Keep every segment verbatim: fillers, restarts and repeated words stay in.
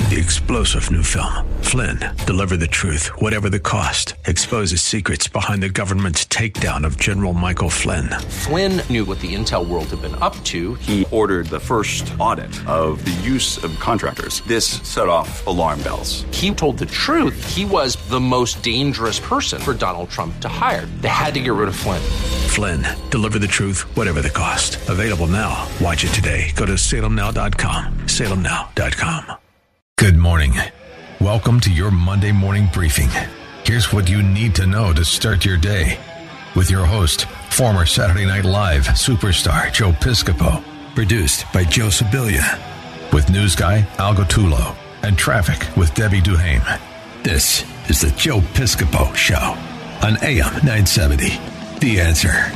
the explosive new film, Flynn, deliver the truth, whatever the cost. Exposes secrets behind the government's takedown of General Michael Flynn. Flynn knew what the intel world had been up to. He ordered the first audit of the use of contractors. This set off alarm bells. He told the truth. He was the most dangerous person for Donald Trump to hire. They had to get rid of Flynn. Flynn, deliver the truth, whatever the cost. Available now. Watch it today. Go to salem now dot com. salem now dot com. Good morning. Welcome to your Monday morning briefing. Here's what you need to know to start your day. With your host, former Saturday Night Live superstar Joe Piscopo. Produced by Joe Sibilia. With news guy Al Gottulo. And traffic with Debbie Duhame. This is the Joe Piscopo Show on A M nine seventy. The Answer.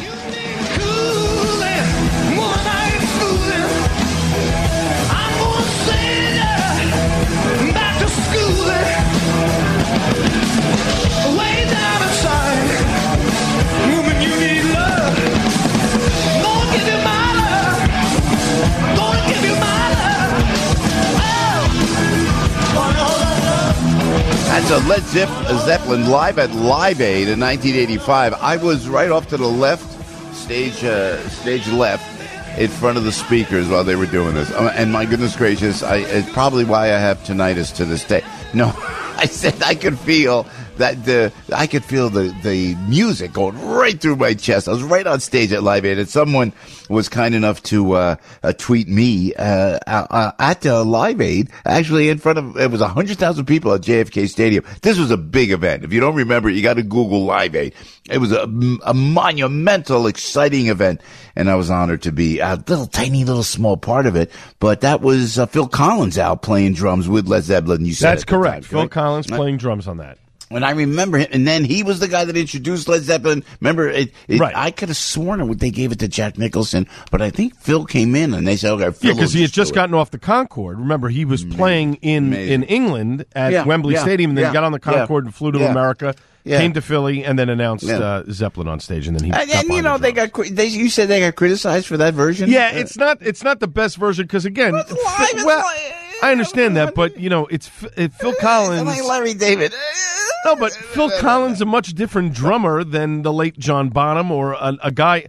That's a Led Zepp- Zeppelin live at Live Aid in nineteen eighty-five. I was right off to the left, stage uh, stage left, in front of the speakers while they were doing this. Uh, and my goodness gracious, I, it's probably why I have tinnitus to this day. No, I said I could feel that the I could feel the, the music going right through my chest. I was right on stage at Live Aid, and someone was kind enough to uh, uh, tweet me uh, uh, at uh, Live Aid, actually in front of, it was one hundred thousand people at J F K Stadium. This was a big event. If you don't remember, you got to Google Live Aid. It was a, a monumental, exciting event, and I was honored to be a little tiny, little small part of it. But that was uh, Phil Collins out playing drums with Led Zeppelin. You said that's correct. Time, Phil correct? Collins playing drums on that. And I remember him, and then he was the guy that introduced Led Zeppelin. Remember, it, it, right. I could have sworn it, they gave it to Jack Nicholson, but I think Phil came in and they said, okay, Phil yeah, because he had just do gotten off the Concorde. Remember, he was Amazing. playing in, Amazing. in England at Yeah, Wembley yeah, Stadium, and then yeah, he got on the Concorde yeah, and flew to yeah, America, yeah. came to Philly, and then announced Yeah. uh, Zeppelin on stage, and then he And, got and you behind know, the they drums. got, cri- they, you said they got criticized for that version? Yeah, Uh, it's not it's not the best version, because, again, It's live, it's well, live. I understand that, but, you know, it's it, Phil Collins. Like Larry David. No, but Phil Collins is a much different drummer than the late John Bonham or a, a guy.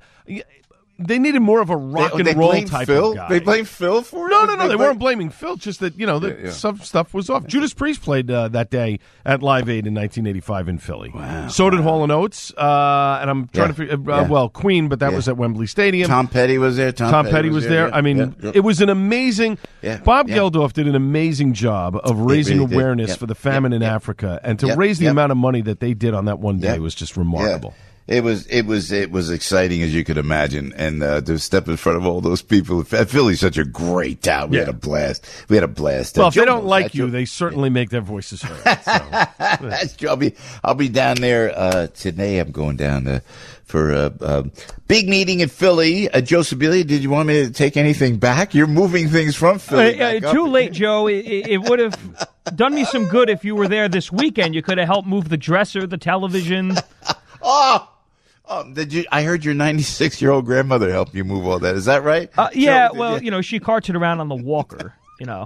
They needed more of a rock They- and they roll blamed type Phil? of guy. They blame Phil for it? No, no, no. They, They weren't blame- blaming Phil. Just that, you know, that Yeah, yeah. some stuff was off. Judas Priest played uh, that day at Live Aid in nineteen eighty-five in Philly. Wow. So did Hall and Oates, uh, and I'm trying Yeah. to figure. Uh, Yeah. Well, Queen, but that Yeah. was at Wembley Stadium. Tom Petty was there. Tom, Tom Petty was there. yeah, I mean, yeah, yeah. it was an amazing. Yeah, Bob yeah. Geldof did an amazing job of raising really did. awareness Yep, for the famine yep, in yep. Africa, and to Yep, raise the yep. amount of money that they did on that one day Yep. was just remarkable. Yeah. It was it was it was exciting as you could imagine, and uh, to step in front of all those people. Philly's such a great town. We Yeah. had a blast. We had a blast. Well, Uh, if they Joe don't knows like that. you, Joe- they certainly make their voices heard. So. That's true. I'll be I'll be down there uh, today. I'm going down to, for a, a big meeting in Philly. Uh, Joe Sibilia, did you want me to take anything back? You're moving things from Philly. Uh, uh, back up. too late, Joe. It, it would have done me some good if you were there this weekend. You could have helped move the dresser, the television. Oh. Um, did you? I heard your ninety-six-year-old grandmother helped you move all that. Is that right? Uh, yeah, Joe, did well, you- you know, she carts it around on the walker, you know.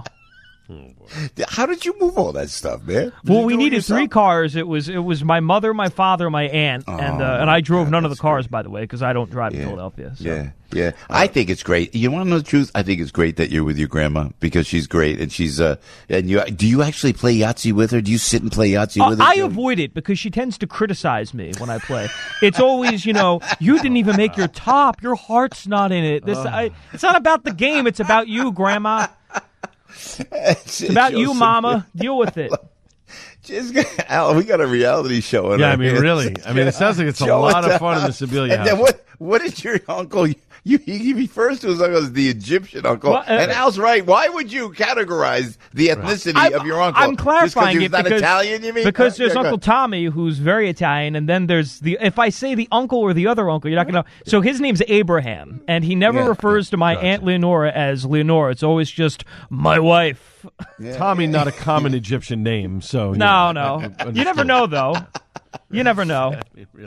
How did you move all that stuff, man? Did Well, you we do it needed yourself? three cars. It was it was my mother, my father, my aunt, and uh, and I drove God, none of the that's cars, by the way, because I don't drive in Yeah. Philadelphia. So. Yeah, yeah. I think it's great. You want to know the truth? I think it's great that you're with your grandma because she's great, and she's uh. And you do you actually play Yahtzee with her? Do you sit and play Yahtzee Uh, with her? I Joe? avoid it because she tends to criticize me when I play. It's always, you know, you didn't even make your top. Your heart's not in it. This, I, it's not about the game. It's about you, Grandma. It's It's about you, Mama. Deal with it. Just, Al, we got a reality show. on Yeah, our I mean, hands. really. I mean, it sounds like it's a Show lot it of to fun in the us. Sibilia And then house. what? What did your uncle? You, he refers to his uncle as the Egyptian uncle. Well, uh, and Al's right. Why would you categorize the ethnicity I'm- of your uncle? I'm clarifying Just it because because he's not Italian. You mean? because Uh, there's yeah, go Uncle ahead. Tommy, who's very Italian, and then there's the. If I say the uncle or the other uncle, you're not gonna know. So his name's Abraham, and he never Yeah, refers to my Aunt Leonora as Leonora. It's always just my wife. Tommy, not a common Egyptian name, so. you No, know, no. I- I You never understood. know, though. You never know. Really.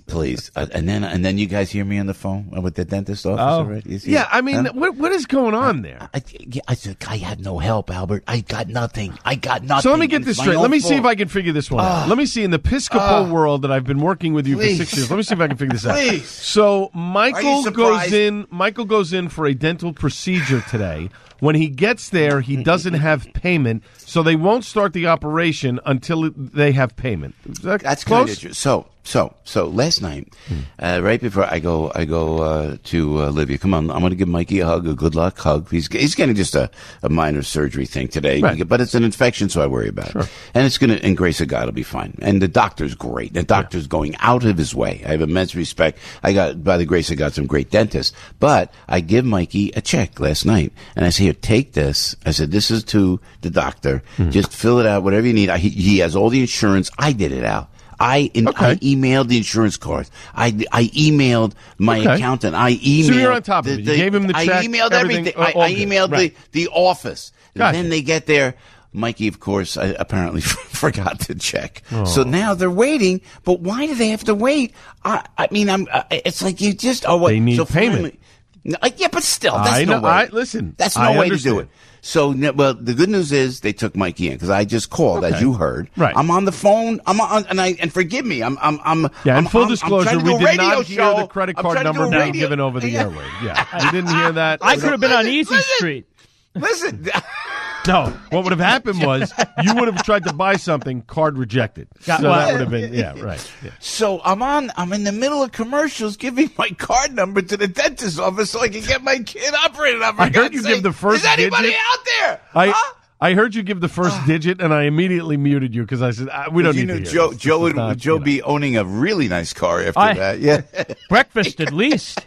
Please, uh, and then and then you guys hear me on the phone with the dentist office Oh. already? Is he- Yeah, I mean, huh? what what is going on there? I, I, I said, I had no help, Albert. I got nothing. I got nothing. So let me get and this it's my straight. Let own me see if fault. I can figure this one out. Let me see in the Episcopal world that I've been working with you Please. for six years. Let me see if I can figure this out. Please. So Michael surprised? goes in. Michael goes in for a dental procedure today. When he gets there, he doesn't have payment, so they won't start the operation until they have payment. Is that That's close? kind of true. So, so, so last night, uh, right before I go, I go uh, to uh, Livia. Come on, I'm going to give Mikey a hug, a good luck hug. He's he's getting just a, a minor surgery thing today, Right. but it's an infection, so I worry about it. And it's going to, in grace of God, it'll be fine. And the doctor's great. The doctor's going out of his way. I have immense respect. I got, by the grace of God, some great dentists. But I give Mikey a check last night, and I say, here, take this. I said, this is to the doctor. Just fill it out, whatever you need. I, he, he has all the insurance. I did it out. I in, Okay. I emailed the insurance card. I, I emailed my Okay. accountant. I emailed. So you're on top of the, it. You gave him the check, I emailed everything, everything. I, all I good. emailed Right. the, the office. And Gotcha. then they get there. Mikey, of course, I, apparently forgot to check. So now they're waiting. But why do they have to wait? I, I mean, I'm. Uh, it's like you just. Oh, what? They need so payment. finally- No, uh, yeah, but still, that's I no know- way. I- listen, that's no I way to understand. do it. So, no, well, the good news is they took Mikey in because I just called, as Okay. you heard. Right. I'm on the phone. I'm on, and I and forgive me. I'm, I'm, I'm. Yeah, I'm, in full I'm- I'm disclosure, trying to we do a did radio not hear show. the credit I'm card trying to do number a being radio- given over the Yeah. airwaves. Yeah, you didn't hear that. I could have been on Listen, Easy listen. Street. Listen. No, what would have happened was you would have tried to buy something, card rejected. Got- so well- that would have been, yeah, right. Yeah. So I'm on. I'm in the middle of commercials, giving my card number to the dentist's office so I can get my kid operated on. For I heard God's you sake. give the first Is anybody digit? out there? I Huh? I heard you give the first digit, and I immediately muted you because I said ah, we don't you need know, to hear Joe. this. Joe This is would not, Joe you know. be owning a really nice car after I- that. Yeah. Breakfast at least.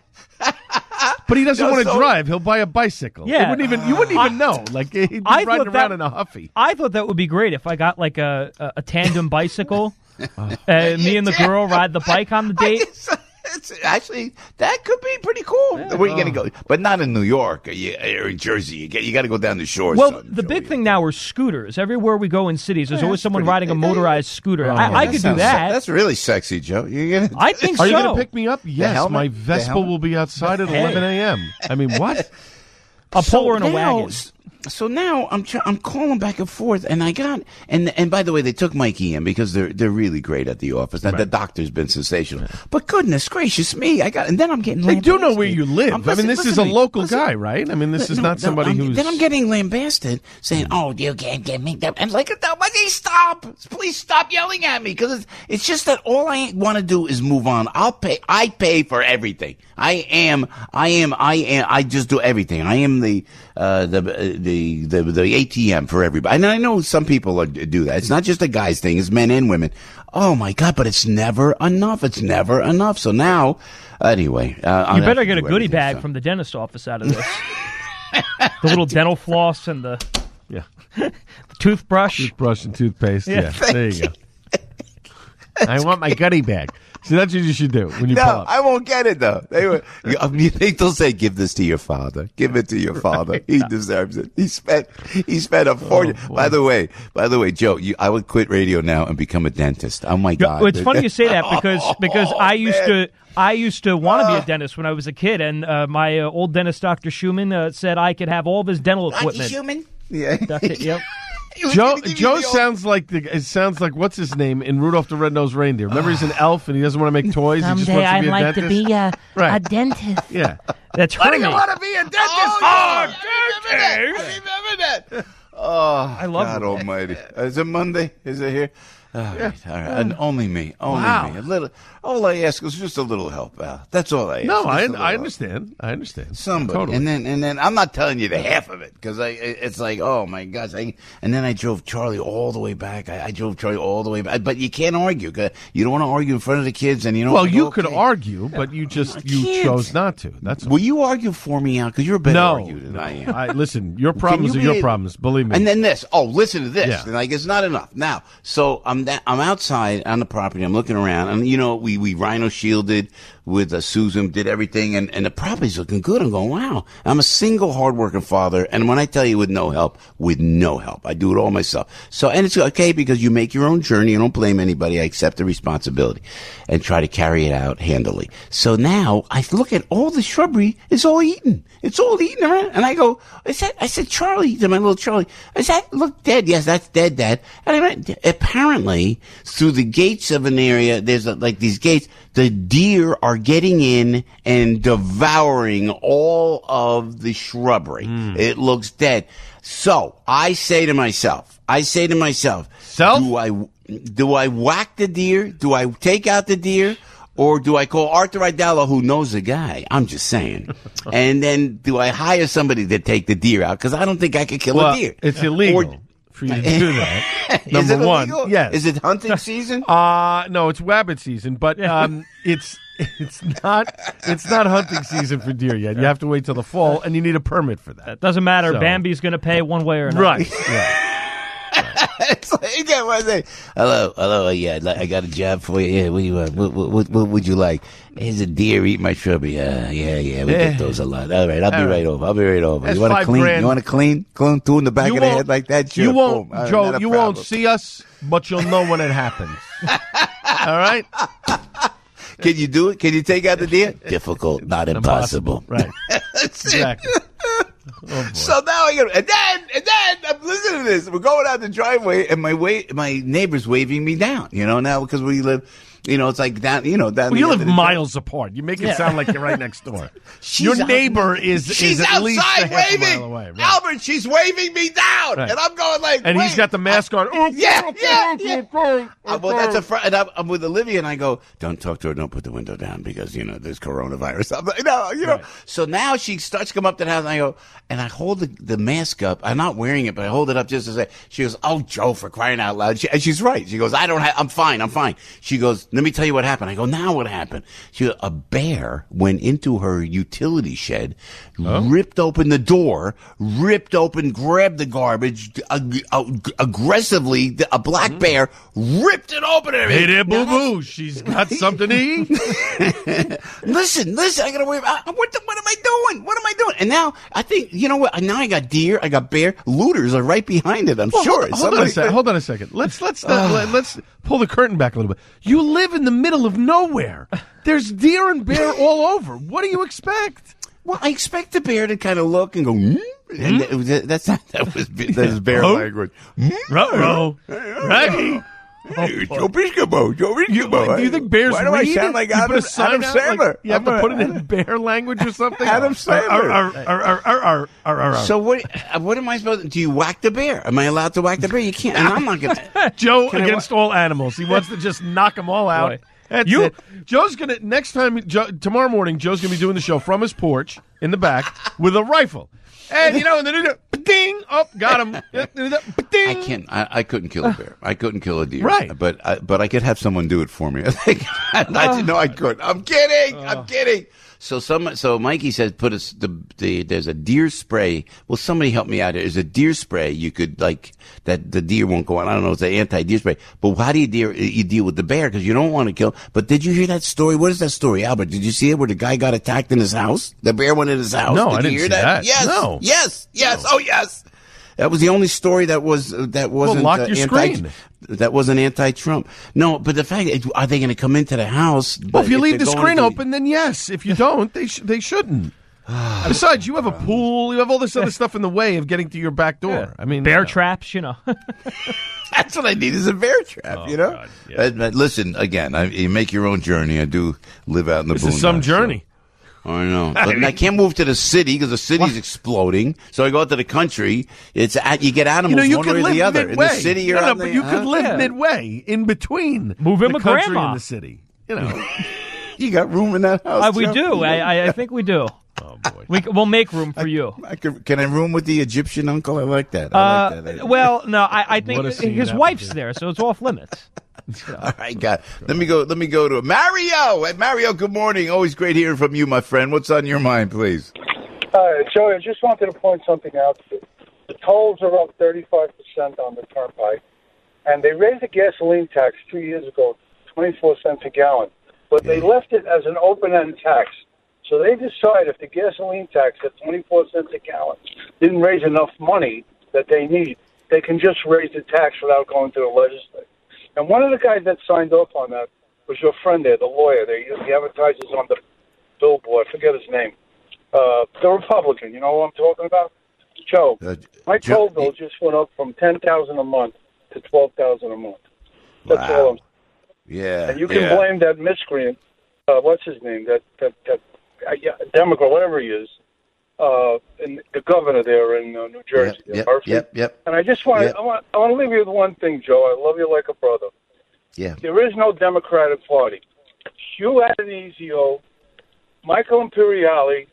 But he doesn't No, want to so- drive. He'll buy a bicycle. Yeah. It wouldn't even you wouldn't even know. Like he'd be I riding thought around that- in a Huffy. I thought that would be great if I got like a a, a tandem bicycle. uh, me and the girl ride the bike on the date. It's actually that could be pretty cool. Where you gonna go? But not in New York or, you, or in Jersey. You get you got to go down the shore. Well, son, the big Joey. thing now are scooters. Everywhere we go in cities, there's Yeah, always that's someone pretty- riding a motorized scooter. I, I could do sounds- that. That's really sexy, Joe. You get I think Are so. you going to pick me up? Yes, helmet? my The Vespa helmet? will be outside at Hey. eleven a.m. I mean, what? I'll pull her in a now, wagon. So now I'm try- I'm calling back and forth, and I got and and by the way, they took Mikey in because they're they're really great at the office. Now, the doctor's been sensational, but goodness gracious me, I got and then I'm getting. They do know lambasted. where you live. I'm- I mean, listen- this is listen a to me. local Listen. guy, right? I mean, this is No, not no, somebody I'm- who's. Then I'm getting lambasted, saying, "Oh, you can't get me." And like, Mikey, stop! Please stop yelling at me because it's, it's just that all I want to do is move on. I'll pay. I pay for everything. I am. I am. I am. I just do everything. I am the uh, the the the the A T M for everybody. And I know some people are, do that. It's not just a guy's thing. It's men and women. Oh my God! But it's never enough. It's never enough. So now, anyway, uh, I'll You have better to get a do goodie everything, bag so. from the dentist office out of this. The little dental floss and the, yeah, the toothbrush. toothbrush and toothpaste. Yeah, Yeah, there you go. I want my goodie bag. See, that's what you should do when you pull No, up. I won't get it though. They were, you, I mean, you think they'll say, "Give this to your father. Give it to your father. He deserves it. He spent, he spent a fortune." boy. by the way, by the way, Joe, you, I would quit radio now and become a dentist. Oh my God! Well, it's funny you say that because Oh, because I used man. to I used to want to be a dentist when I was a kid, and uh, my uh, old dentist, Doctor Schumann, uh, said I could have all of his dental equipment. Human. Yeah. Doctor Yep. He was Joe gonna give you Joe the old- sounds like the it sounds like what's his name in Rudolph the Red-Nosed Reindeer. Remember, he's an elf and he doesn't want to make toys. he just Someday wants to I'd be a like dentist. to be a, Right. a dentist. Yeah. That's Why do Hermie. you want to be a dentist? Oh, Oh, yeah, I remember that. I remember that. Oh, I love God it. Almighty! Is it Monday? Is it here? All right, all right. And only me, only Wow. me. A little. All I ask is just a little help, Al. That's all I ask. No, Just a I little I help. understand. I understand. Somebody, Totally. and then and then I'm not telling you the half of it because I it's like, oh my gosh, I, and then I drove Charlie all the way back. I, I drove Charlie all the way back, but you can't argue. 'Cause you don't want to argue in front of the kids, and you know. well, like, you okay. could argue, but you just you can't. chose not to. That's all. Will you argue for me, Al? Because you're a better no. arguer than no. I am. I, listen, your problems you are your be- problems. Believe me. And then this. Oh, listen to this. Yeah. Like it's not enough. Now, so I'm that I'm outside on the property. I'm looking around, and you know we we rhino shielded. with uh, Susan, did everything, and, and the property's looking good. I'm going, wow. I'm a single, hardworking father, and when I tell you with no help, with no help, I do it all myself. So, and it's okay because you make your own journey. You don't blame anybody. I accept the responsibility and try to carry it out handily. So now I look at all the shrubbery is all eaten. It's all eaten around, and I go, is that? I said, Charlie, to my little Charlie, is that look dead? Yes, that's dead, Dad. And I went, apparently, through the gates of an area, there's a, like these gates. The deer are getting in and devouring all of the shrubbery. Mm. It looks dead. So I say to myself, I say to myself, Self? do I do I whack the deer? Do I take out the deer? Or do I call Arthur Idala, who knows the guy? I'm just saying. And then do I hire somebody to take the deer out? Because I don't think I could kill well, a deer. It's illegal. Or, for you to do that. Is Number it one, illegal? yes. Is it hunting season? Uh no, it's rabbit season, but um, it's it's not it's not hunting season for deer yet. You have to wait till the fall, and you need a permit for that. It doesn't matter. So. Bambi's going to pay one way or another. Right. right. It's like, you get what I say. Hello, hello, yeah, I got a job for you. Yeah, what do you want? What, what, what would you like? Here's a deer eat my shrubbery. Uh, yeah, yeah, we Yeah. get those a lot. All right, I'll be All right. right over. I'll be right over. That's You want to five clean? grand. You want to clean? Clean two in the back You of the won't- head like that? Sure, You won't, boom. All right, Joe. not a You won't problem. see us, but you'll know when it happens. All right. Can you do it? Can you take out the deer? Difficult, not impossible. Right. That's it. Exactly. Oh, boy. So now I go, and then, and then, I'm listening to this. We're going out the driveway, and my wa- my neighbor's waving me down, you know, now because we live, you know, it's like down, you know, down Well, the you end live of the miles apart. You make it sound like you're right next door. She's Your out- neighbor is, She's is at least a outside half a waving. mile away. Right. Albert, she's waving me down. Right. And I'm going like, And wait. he's got the mask on. Oh, Yeah, yeah, yeah. oh, Uh, well, that's a fr- and I'm, I'm with Olivia, and I go, don't talk to her, don't put the window down because, you know, there's coronavirus. I'm like, no, you know. Right. So now she starts to come up to the house, and I go, and I hold the, the mask up. I'm not wearing it, but I hold it up just to say, she goes, oh, Joe, for crying out loud. She, and she's right. She goes, I don't have, I'm fine, I'm fine. She goes, let me tell you what happened. I go, now what happened? She goes, a bear went into her utility shed, Oh. ripped open the door, ripped open, grabbed the garbage, ag- ag- aggressively, the- a black bear ripped it open. And Hey there, everything. boo boo. She's got something to eat. Listen, listen, I gotta wait. I, what, the, what am I doing? What am I doing? And now I think, you know what? Now I got deer, I got bear. Looters are right behind it. I'm Well, sure. Hold, hold on a second. Hold on a second. Let's let's not, let, let's pull the curtain back a little bit. You live in the middle of nowhere. There's deer and bear all over. What do you expect? Well, I expect the bear to kind of look and go, hmm? And that was, that's not, that was, that was bear Oh. language. Hmm? Ruh-roh. Raggy. Hey, Joe Piscopo, Joe Piscopo. Do you think bears Why do read? I sound like you Adam, put a sign Adam out, Sandler? like, you have I'm to a- put it in bear language or something? Adam Sandler. Ar- ar- ar- ar- ar- ar- ar- ar. So what? uh, What am I supposed to? Do you whack the bear? Am I allowed to whack the bear? You can't. And I'm not gonna. Joe Can I against all animals. He wants to just knock them all out. Boy. That's You- it. Joe's gonna next time. Joe, tomorrow morning, Joe's gonna be doing the show from his porch in the back with a rifle. And you know, and then ding, oh, got him. I can't. I, I couldn't kill a bear. I couldn't kill a deer. Right. But I, but I could have someone do it for me. I think. I didn't know I could. I'm kidding. I'm kidding. So some. So Mikey says, put a, the the there's a deer spray. Well, somebody help me out here. There's a deer spray. You could like that. The deer won't go on. I don't know. It's an anti-deer spray. But how do you deal? You deal with the bear because you don't want to kill. But did you hear that story? What is that story, Albert? Did you see it where the guy got attacked in his house? The bear went in his house. No, did I you didn't hear see that? that. Yes. No. Yes. Yes. Oh yes. That was the only story that was uh, that wasn't lock uh, your anti. screen. That wasn't anti-Trump. No, but the fact is, are they going to come into the house? Well, if you leave the they're going screen to- open, then yes. If you don't, they sh- they shouldn't. Besides, you have a pool. You have all this other stuff in the way of getting to your back door. I mean, Bear you know. traps, you know. That's what I need is a bear trap. Oh, you know. God, yeah. But- but listen, again, I, you make your own journey. I do live out in the. This is some boondocks, journey. So, I know, but I can't move to the city because the city's exploding. So I go out to the country. It's at, you get animals You know, you one could way or live the other. midway. In the city, you're no, no, on but the, you huh? could live Yeah. midway in between. Move in the with country grandma. and the city. You know. You got room in that house. Uh, we Joe? do. I, I, I think we do. Oh boy. We, we'll make room for you. I could, can I room with the Egyptian uncle? I like that. I Uh, like that. well, no, I, I think What a scene his that would wife's be. there, so it's off limits. All right, God. Let me go. Let me go to Mario. Hey, Mario, good morning. Always great hearing from you, my friend. What's on your mind, please? Hi, Joey, I just wanted to point something out. The tolls are up thirty-five percent on the turnpike, and they raised the gasoline tax two years ago, twenty-four cents a gallon. but they left it as an open-end tax. So they decide if the gasoline tax at twenty-four cents a gallon didn't raise enough money that they need, they can just raise the tax without going to the legislature. And one of the guys that signed off on that was your friend there, the lawyer. They, he advertises on the billboard. I forget his name. Uh, the Republican. You know who I'm talking about? Joe. Uh, My Joe, toll bill just went up from ten thousand dollars a month to twelve thousand dollars a month. That's wow. all I'm Yeah. And you can yeah. blame that miscreant, uh, what's his name, that, that, that uh, yeah, Democrat, whatever he is, uh, and the governor there in uh, New Jersey, Yep, yep, Murphy. yep, yep. And I just want Yep. I want I want to leave you with one thing, Joe. I love you like a brother. Yeah. There is no Democratic Party. Hugh Adenizio, Michael Imperiale,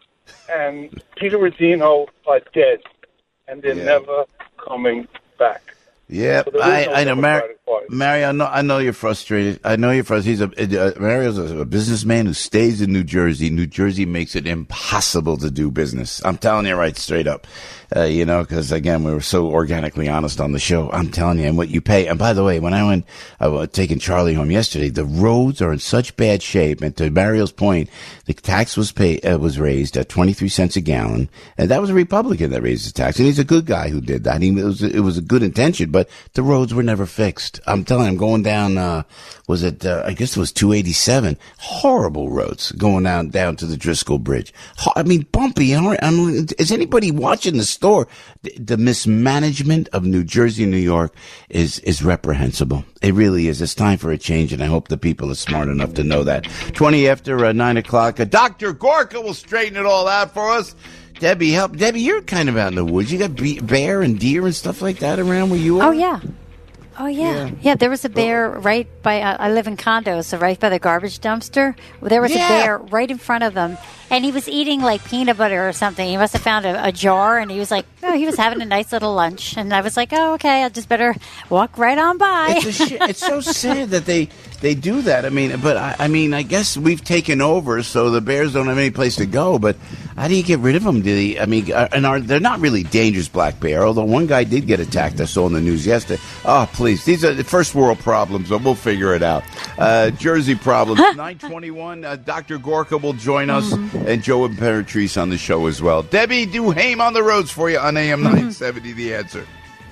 and Peter Rodino are dead, and they're Yeah. never coming back. Yeah, So there is I, no I know, Mar- Democratic Party. Mario. I know, I know you're frustrated. I know you're frustrated. He's a uh, Mario's a, a businessman who stays in New Jersey. New Jersey makes it impossible to do business. I'm telling you right straight up. Uh, you know, because again, we were so organically honest on the show. I'm telling you, and what you pay. And by the way, when I went, I was taking Charlie home yesterday. The roads are in such bad shape. And to Mario's point, the tax was pay uh, was raised at twenty-three cents a gallon, and that was a Republican that raised the tax, and he's a good guy who did that. He, it was it was a good intention, but the roads were never fixed. I'm telling you, I'm going down. Uh, was it? Uh, I guess it was two eighty-seven. Horrible roads going down down to the Driscoll Bridge. I mean, bumpy. I mean, is anybody watching the store? The, the mismanagement of New Jersey and New York is is reprehensible. It really is. It's time for a change, and I hope the people are smart enough to know that. twenty after uh, nine o'clock. Uh, Doctor Gorka will straighten it all out for us. Debbie, help. Debbie, you're kind of out in the woods. You got be- bear and deer and stuff like that around where you are? Oh, yeah. Oh, yeah. Yeah, yeah there was a bear right by, uh, I live in condos, so right by the garbage dumpster. There was yeah. a bear right in front of them, and he was eating like peanut butter or something. He must have found a, a jar, and he was like, oh, he was having a nice little lunch. And I was like, oh, okay, I'll just better walk right on by. It's, a sh- it's so sad that they, they do that. I mean, but I, I mean, I guess we've taken over, so the bears don't have any place to go, but how do you get rid of them? Do they, I mean, are, and are they're not really dangerous, black bear, although one guy did get attacked. I saw in the news yesterday. Oh, please. These are the first world problems, but we'll figure it out. Uh, Jersey problems. nine twenty-one, uh, Doctor Gorka will join us, mm-hmm. and Joe Imperatrice on the show as well. Debbie Duhame on the roads for you on A M nine seventy, The Answer.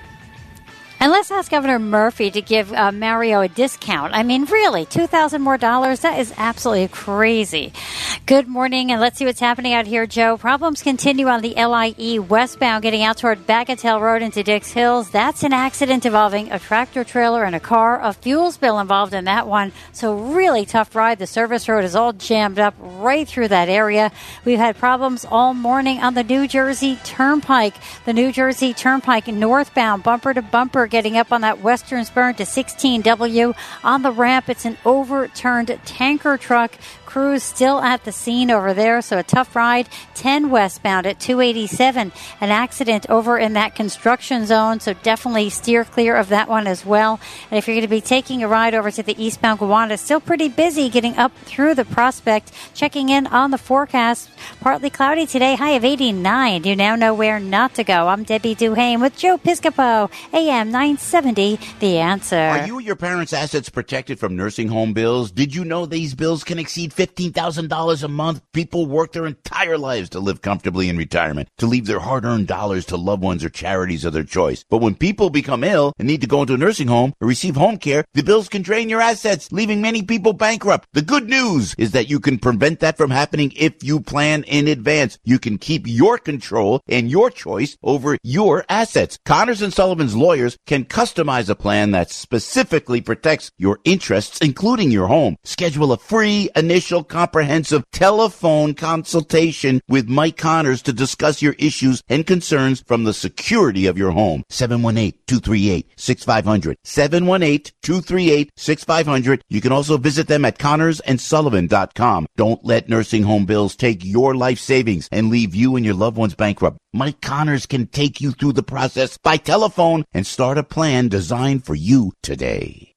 And let's ask Governor Murphy to give uh, Mario a discount. I mean, really, two thousand dollars more dollars? That is absolutely crazy. Good morning, and let's see what's happening out here, Joe. Problems continue on the L I E westbound, getting out toward Bagatelle Road into Dix Hills. That's an accident involving a tractor trailer and a car. A fuel spill involved in that one. So really tough ride. The service road is all jammed up right through that area. We've had problems all morning on the New Jersey Turnpike. The New Jersey Turnpike northbound, bumper to bumper, getting up on that western spur to sixteen W. On the ramp, it's an overturned tanker truck. Crews still at the scene over there, so a tough ride. ten westbound at two eighty-seven. An accident over in that construction zone, so definitely steer clear of that one as well. And if you're going to be taking a ride over to the eastbound Gowanus, still pretty busy getting up through the Prospect. Checking in on the forecast, partly cloudy today, high of eighty-nine. You now know where not to go. I'm Debbie Duhame with Joe Piscopo, A M nine seventy, The Answer. Are you or your parents' assets protected from nursing home bills? Did you know these bills can exceed fifteen thousand dollars a month? People work their entire lives to live comfortably in retirement, to leave their hard-earned dollars to loved ones or charities of their choice. But when people become ill and need to go into a nursing home or receive home care, the bills can drain your assets, leaving many people bankrupt. The good news is that you can prevent that from happening if you plan in advance. You can keep your control and your choice over your assets. Connors and Sullivan's lawyers can customize a plan that specifically protects your interests, including your home. Schedule a free initial comprehensive telephone consultation with Mike Connors to discuss your issues and concerns from the security of your home. seven one eight, two three eight, six five zero zero. seven one eight, two three eight, six five zero zero. You can also visit them at connors and sullivan dot com. Don't let nursing home bills take your life savings and leave you and your loved ones bankrupt. Mike Connors can take you through the process by telephone and start a plan designed for you today.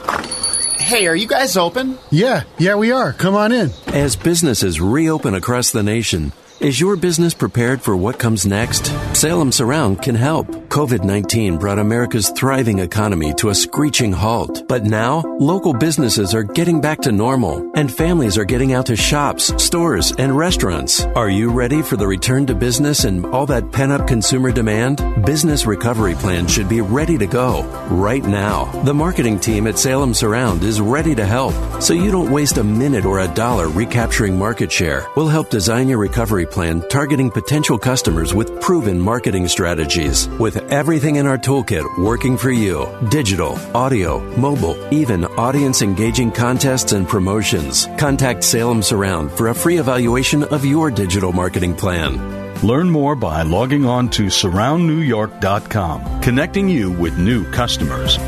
Hey, are you guys open? Yeah, yeah, we are. Come on in. As businesses reopen across the nation, Is your business prepared for what comes next? Salem Surround can help. COVID nineteen brought America's thriving economy to a screeching halt. But now, local businesses are getting back to normal, and families are getting out to shops, stores, and restaurants. Are you ready for the return to business and all that pent-up consumer demand? Business Recovery Plan should be ready to go right now. The marketing team at Salem Surround is ready to help, so you don't waste a minute or a dollar recapturing market share. We'll help design your recovery plan targeting potential customers with proven marketing strategies. With everything in our toolkit working for you: digital, audio, mobile, even audience-engaging contests and promotions. Contact Salem Surround for a free evaluation of your digital marketing plan. Learn more by logging on to surround new york dot com, connecting you with new customers.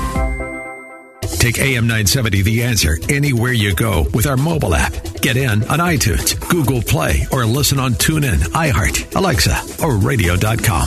Take A M nine seventy The Answer anywhere you go with our mobile app. Get in on iTunes, Google Play, or listen on TuneIn, iHeart, Alexa, or radio dot com.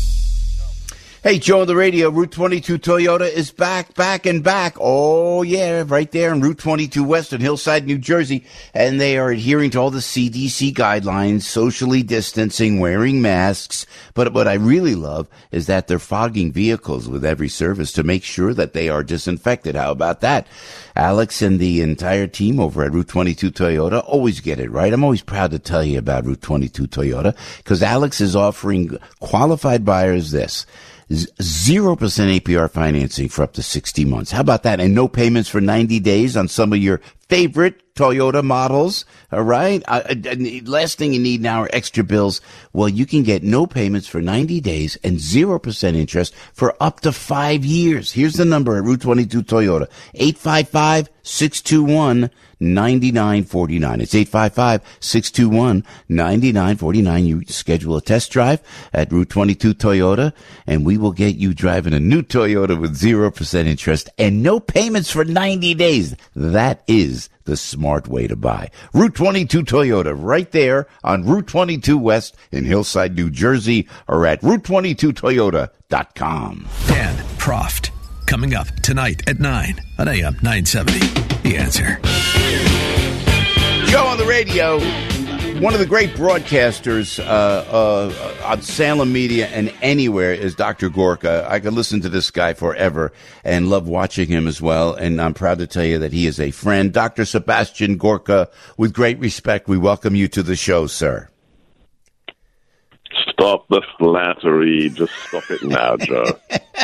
Hey, Joe on the radio. Route twenty-two Toyota is back, back, and back. Oh, yeah, right there on Route twenty-two West in Hillside, New Jersey. And they are adhering to all the C D C guidelines, socially distancing, wearing masks. But what I really love is that they're fogging vehicles with every service to make sure that they are disinfected. How about that? Alex and the entire team over at Route twenty-two Toyota always get it right. I'm always proud to tell you about Route twenty-two Toyota because Alex is offering qualified buyers this. Zero percent A P R financing for up to sixty months. How about that? And no payments for ninety days on some of your favorite Toyota models. All right. Uh, last thing you need now are extra bills. Well, you can get no payments for ninety days and zero percent interest for up to five years. Here's the number at Route twenty-two Toyota. eight five five, six two one, nine nine four nine. It's eight five five, six two one, nine nine four nine. You schedule a test drive at Route twenty-two Toyota, and we will get you driving a new Toyota with zero percent interest and no payments for ninety days. That is the smart way to buy. Route twenty-two Toyota, right there on Route twenty-two West in Hillside, New Jersey, or at route twenty-two toyota dot com. Dan Proft, coming up tonight at nine on A M nine seventy. The Answer. Joe on the radio. One of the great broadcasters uh, uh, on Salem Media and anywhere is Doctor Gorka. I could listen to this guy forever and love watching him as well. And I'm proud to tell you that he is a friend. Doctor Sebastian Gorka, with great respect, we welcome you to the show, sir. Stop the flattery. Just stop it now, Joe.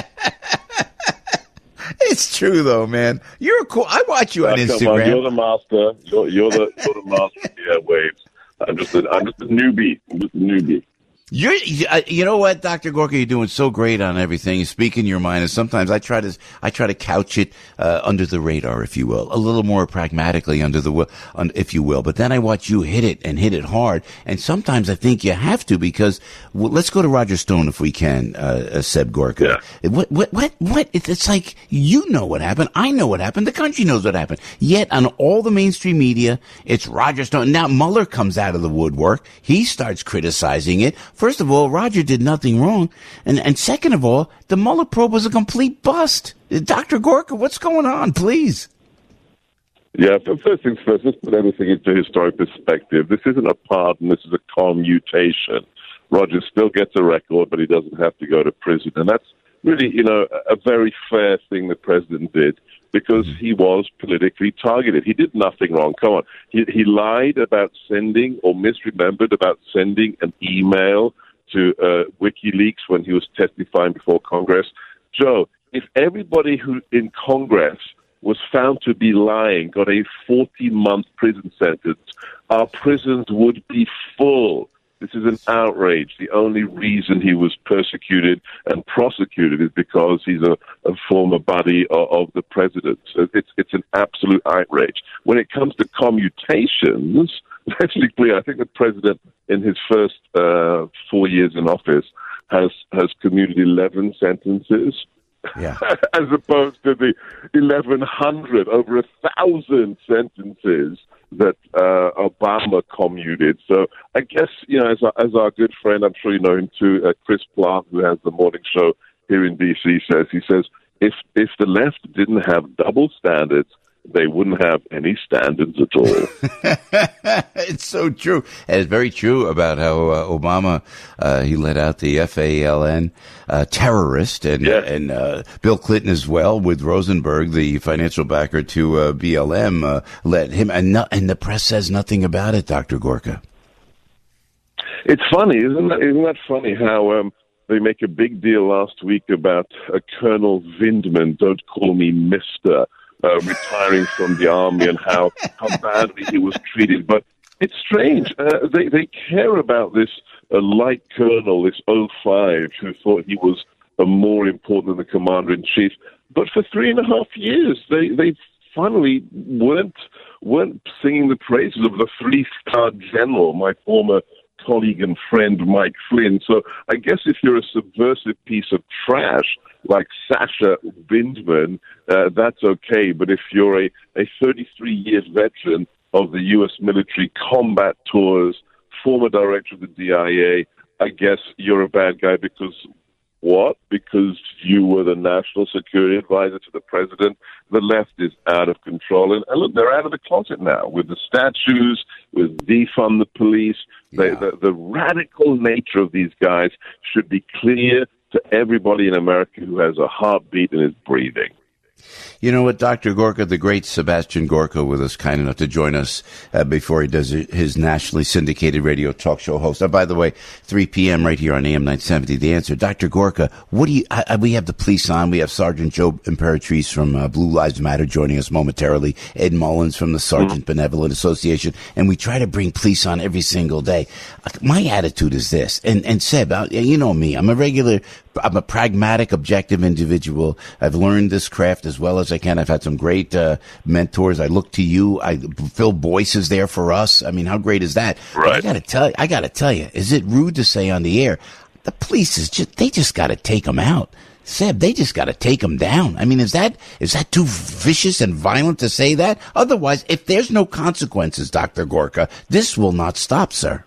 It's true, though, man. You're cool. I watch you on oh, Instagram. Come on, you're the master. You're, you're the you're the master of the airwaves. I'm just a, I'm just a newbie. I'm just a newbie. You're, you know what, Doctor Gorka, you're doing so great on everything. You're speaking your mind, and sometimes I try to, I try to couch it uh, under the radar, if you will, a little more pragmatically under the, un, if you will. But then I watch you hit it and hit it hard, and sometimes I think you have to because well, let's go to Roger Stone if we can, uh, uh, Seb Gorka. Yeah. What, what, what, what? It's like you know what happened, I know what happened, the country knows what happened. Yet on all the mainstream media, it's Roger Stone. Now Mueller comes out of the woodwork. He starts criticizing it. First of all, Roger did nothing wrong. And, and second of all, the Mueller probe was a complete bust. Doctor Gorka, what's going on, please? Yeah, first things first, let's put everything into historic perspective. This isn't a pardon, this is a commutation. Roger still gets a record, but he doesn't have to go to prison. And that's really, you know, a very fair thing the president did because he was politically targeted. He did nothing wrong. Come on. He, he lied about sending or misremembered about sending an email to uh, WikiLeaks when he was testifying before Congress. Joe, if everybody who in Congress was found to be lying got a forty-month prison sentence, our prisons would be full. This is an outrage. The only reason he was persecuted and prosecuted is because he's a, a former buddy of, of the president. So it's it's an absolute outrage. When it comes to commutations, let's be clear, I think the president in his first uh, four years in office has has commuted eleven sentences. Yeah. As opposed to the eleven hundred, over a thousand sentences that uh, Obama commuted. So I guess, you know, as our, as our good friend, I'm sure you know him too, uh, Chris Clark, who has the morning show here in D C, says, he says, if if the left didn't have double standards they wouldn't have any standards at all. It's so true. And it's very true about how uh, Obama, uh, he let out the F A L N uh, terrorist, and, yeah. and uh, Bill Clinton as well, with Rosenberg, the financial backer to uh, B L M, uh, let him, and, no, and the press says nothing about it, Doctor Gorka. It's funny, isn't that, isn't that funny how um, they make a big deal last week about uh, Colonel Vindman, don't call me Mister, Uh, retiring from the army, and how, how badly he was treated. But it's strange. Uh, they, they care about this uh, light colonel, this oh five, who thought he was uh, more important than the commander-in-chief. But for three and a half years, they, they finally weren't, weren't singing the praises of the three-star general, my former colleague and friend Mike Flynn. So I guess if you're a subversive piece of trash like Sasha Vindman, uh, that's okay. But if you're a, a thirty-three years veteran of the U S military combat tours, former director of the D I A, I guess you're a bad guy because what? Because you were the national security advisor to the president. The left is out of control. And, and look, they're out of the closet now with the statues, with defund the police. They, yeah. the, the radical nature of these guys should be clear to everybody in America who has a heartbeat and is breathing. You know what, Doctor Gorka, the great Sebastian Gorka, with us, kind enough to join us uh, before he does his nationally syndicated radio talk show host. Oh, by the way, three p.m. right here on A M nine seventy, The Answer. Doctor Gorka, what do you? I, we have the police on. We have Sergeant Joe Imperatrice from uh, Blue Lives Matter joining us momentarily. Ed Mullins from the Sergeant mm-hmm. Benevolent Association, and we try to bring police on every single day. My attitude is this, and and Seb, I, you know me, I'm a regular. I'm a pragmatic, objective individual. I've learned this craft as well as I can. I've had some great uh, mentors. I look to you. I, Phil Boyce is there for us. I mean, how great is that? Right. But I gotta tell you, I gotta tell you, is it rude to say on the air, the police is just, they just gotta take them out. Seb, they just gotta take them down. I mean, is that, is that too vicious and violent to say that? Otherwise, if there's no consequences, Doctor Gorka, this will not stop, sir.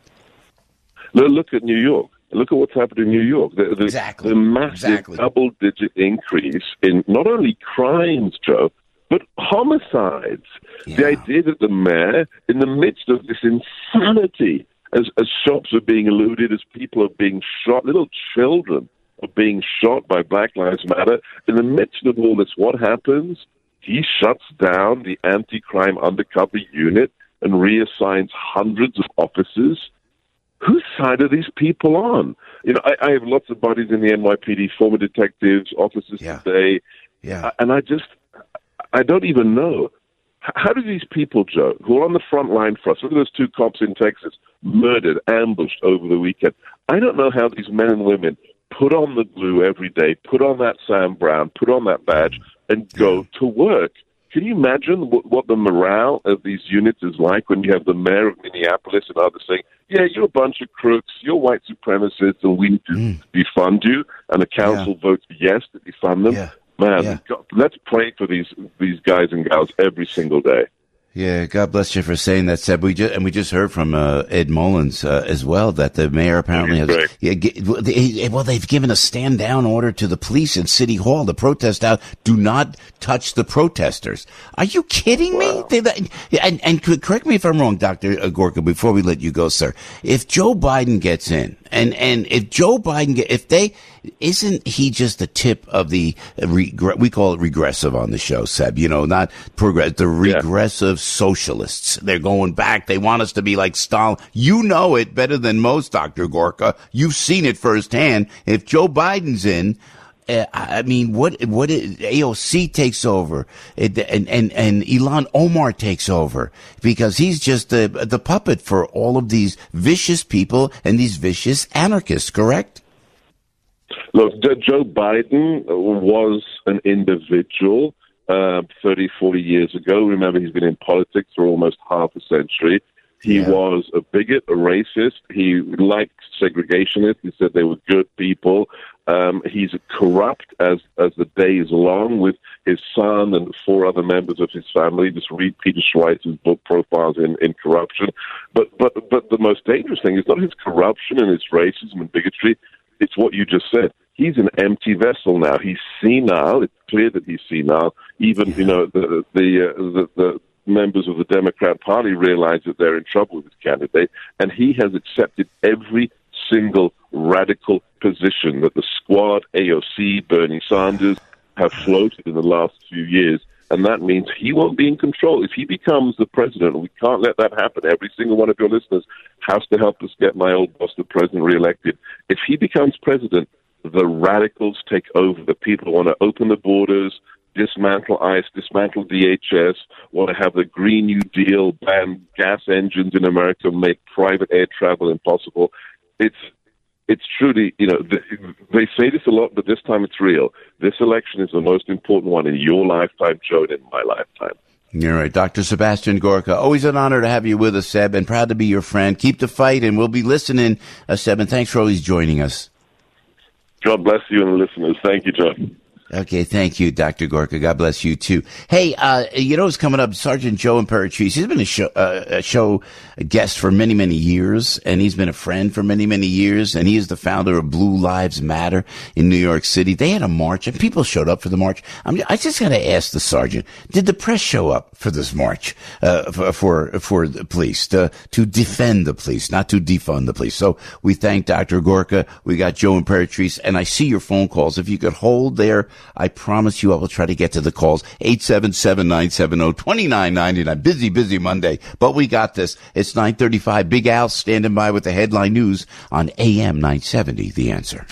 Look at New York. Look at what's happened in New York. The, the, exactly. the massive exactly. double-digit increase in not only crimes, Joe, but homicides. Yeah. The idea that the mayor, in the midst of this insanity, as, as shops are being looted, as people are being shot, little children are being shot by Black Lives Matter, in the midst of all this, what happens? He shuts down the anti-crime undercover unit and reassigns hundreds of officers. Whose side are these people on? You know, I, I have lots of buddies in the N Y P D, former detectives, officers yeah. today, yeah. and I just, I don't even know. How do these people, Joe, who are on the front line for us, look at those two cops in Texas, murdered, ambushed over the weekend. I don't know how these men and women put on the glue every day, put on that Sam Brown, put on that badge, and go to work. Can you imagine what, what the morale of these units is like when you have the mayor of Minneapolis and others saying, yeah, you're a bunch of crooks, you're white supremacists, and we need to mm. defund you, and the council yeah. votes yes to defund them? Yeah. Man, yeah. God, let's pray for these these guys and gals every single day. Yeah, God bless you for saying that, Seb. We just, and we just heard from uh, Ed Mullins uh, as well that the mayor apparently has. Right. Yeah, they, well, they've given a stand down order to the police in City Hall. The protest out. Do not touch the protesters. Are you kidding wow. me? They, and, and correct me if I'm wrong, Doctor Gorka. Before we let you go, sir, if Joe Biden gets in, and and if Joe Biden get, if they. Isn't he just the tip of the, regre- we call it regressive on the show, Seb, you know, not progress, the regressive yeah. socialists. They're going back. They want us to be like Stalin. You know it better than most, Doctor Gorka. You've seen it firsthand. If Joe Biden's in, uh, I mean, what, what, it, A O C takes over it, and, and, and Ilhan Omar takes over because he's just the, the puppet for all of these vicious people and these vicious anarchists, correct? Look, Joe Biden was an individual uh, thirty, forty years ago. Remember, he's been in politics for almost half a century. He yeah. was a bigot, a racist. He liked segregationists. He said they were good people. Um, he's corrupt as as the day is long with his son and four other members of his family. Just read Peter Schweizer's book, Profiles in, in Corruption. But, but, but the most dangerous thing is not his corruption and his racism and bigotry. it's what you just said. He's an empty vessel now. He's senile. It's clear that he's senile. Even, you know, the the, uh, the the members of the Democrat Party realize that they're in trouble with this candidate, and he has accepted every single radical position that the Squad, A O C, Bernie Sanders have floated in the last few years. And that means he won't be in control. If he becomes the president, and we can't let that happen. Every single one of your listeners has to help us get my old boss, the president, reelected. If he becomes president, the radicals take over. The people want to open the borders, dismantle ICE, dismantle D H S, want to have the Green New Deal, ban gas engines in America, make private air travel impossible. It's It's truly, you know, they say this a lot, but this time it's real. This election is the most important one in your lifetime, Joe, and in my lifetime. You're right. Doctor Sebastian Gorka, always an honor to have you with us, Seb, and proud to be your friend. Keep the fight, and we'll be listening, uh, Seb, and thanks for always joining us. God bless you and the listeners. Thank you, John. Okay, thank you, Doctor Gorka. God bless you, too. Hey, uh, you know what's coming up? Sergeant Joe Imperatrice. He's been a show, uh, a show guest for many, many years, and he's been a friend for many, many years, and he is the founder of Blue Lives Matter in New York City. They had a march, and people showed up for the march. I'm, I just got to ask the sergeant, did the press show up for this march uh, for, for for the police, to, to defend the police, not to defund the police? So we thank Doctor Gorka. We got Joe Imperatrice, and I see your phone calls. If you could hold there, I promise you I will try to get to the calls. eight seven seven, nine seven zero, two nine nine nine. Busy, busy Monday, but we got this. It's nine thirty-five. Big Al standing by with the headline news on A M nine seventy. The Answer.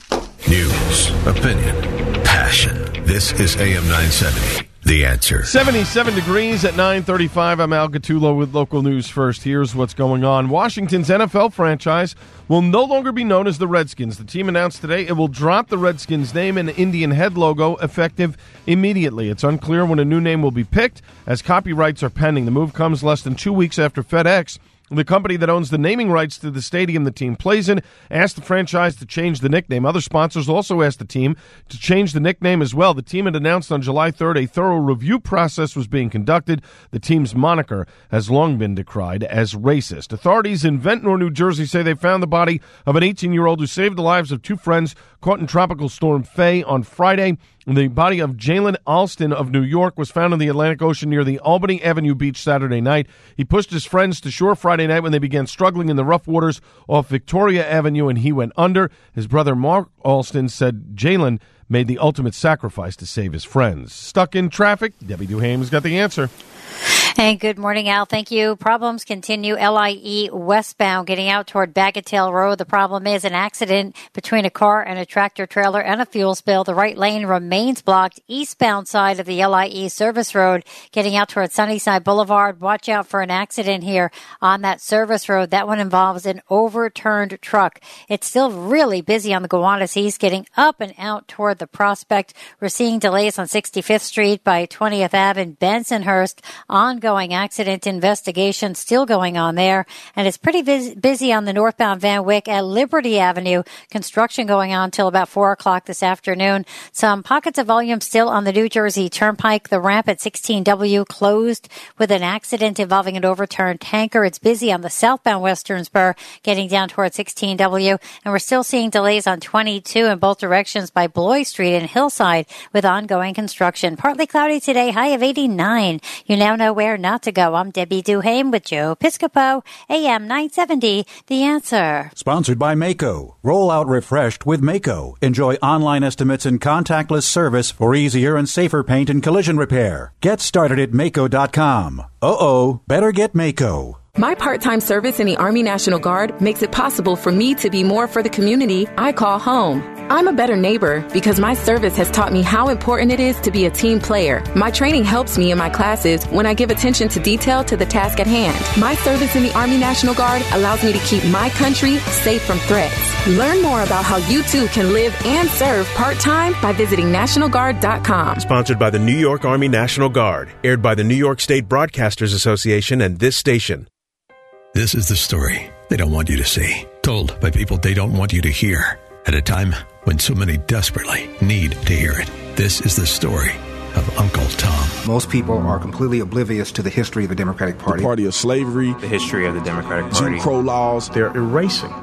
News, opinion, passion. This is A M nine seventy. The Answer. seventy-seven degrees at nine thirty-five. I'm Al Gattulo with local news first. Here's what's going on. Washington's N F L franchise will no longer be known as the Redskins. The team announced today it will drop the Redskins name and Indian head logo effective immediately. It's unclear when a new name will be picked, as copyrights are pending. The move comes less than two weeks after FedEx, the company that owns the naming rights to the stadium the team plays in, asked the franchise to change the nickname. Other sponsors also asked the team to change the nickname as well. The team had announced on July third a thorough review process was being conducted. The team's moniker has long been decried as racist. Authorities in Ventnor, New Jersey say they found the body of an eighteen-year-old who saved the lives of two friends caught in Tropical Storm Faye on Friday. The body of Jalen Alston of New York was found in the Atlantic Ocean near the Albany Avenue beach Saturday night. He pushed his friends to shore Friday night when they began struggling in the rough waters off Victoria Avenue, and he went under. His brother Mark Alston said Jalen made the ultimate sacrifice to save his friends. Stuck in traffic? Debbie Duhame's got the answer. Hey, good morning, Al. Thank you. Problems continue. L I E westbound getting out toward Bagatelle Road. The problem is an accident between a car and a tractor trailer and a fuel spill. The right lane remains blocked. Eastbound side of the L I E service road getting out toward Sunnyside Boulevard. Watch out for an accident here on that service road. That one involves an overturned truck. It's still really busy on the Gowanus East getting up and out toward the Prospect. We're seeing delays on sixty-fifth Street by twentieth Avenue in Bensonhurst. Ongoing accident investigation still going on there. And it's pretty vis- busy on the northbound Van Wyck at Liberty Avenue. Construction going on till about four o'clock this afternoon. Some pockets of volume still on the New Jersey Turnpike. The ramp at sixteen W closed with an accident involving an overturned tanker. It's busy on the southbound Western Spur getting down toward sixteen W. And we're still seeing delays on twenty-two in both directions by Bloy Street and Hillside with ongoing construction. Partly cloudy today, high of eighty-nine. You now know where not to go. I'm Debbie Duhame with Joe Piscopo, A M nine seventy, The Answer. Sponsored by Maaco. Roll out refreshed with Maaco. Enjoy online estimates and contactless service for easier and safer paint and collision repair. Get started at Maaco dot com. Uh-oh, better get Maaco. My part-time service in the Army National Guard makes it possible for me to be more for the community I call home. I'm a better neighbor because my service has taught me how important it is to be a team player. My training helps me in my classes when I give attention to detail to the task at hand. My service in the Army National Guard allows me to keep my country safe from threats. Learn more about how you too can live and serve part-time by visiting National Guard dot com. Sponsored by the New York Army National Guard. Aired by the New York State Broadcasters Association and this station. This is the story they don't want you to see, told by people they don't want you to hear, at a time when so many desperately need to hear it. This is the story of Uncle Tom. Most people are completely oblivious to the history of the Democratic Party. The party of slavery. The history of the Democratic Party. Jim Crow laws. They're erasing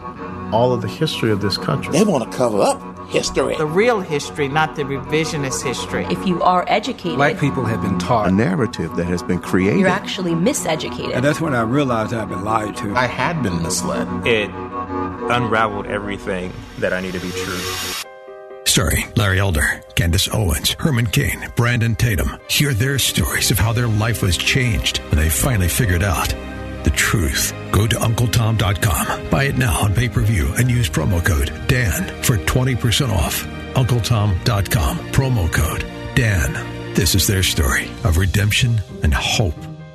all of the history of this country. They want to cover up history. The real history, not the revisionist history. If you are educated, Black people have been taught a narrative that has been created. You're actually miseducated. And that's when I realized I've been lied to. I had been misled. It unraveled everything that I knew to be true. Starring Larry Elder, Candace Owens, Herman Cain, Brandon Tatum. Hear their stories of how their life was changed when they finally figured out the truth. Go to Uncle Tom dot com. Buy it now on pay-per-view and use promo code Dan for twenty percent off. Uncle Tom dot com. Promo code Dan. This is their story of redemption and hope.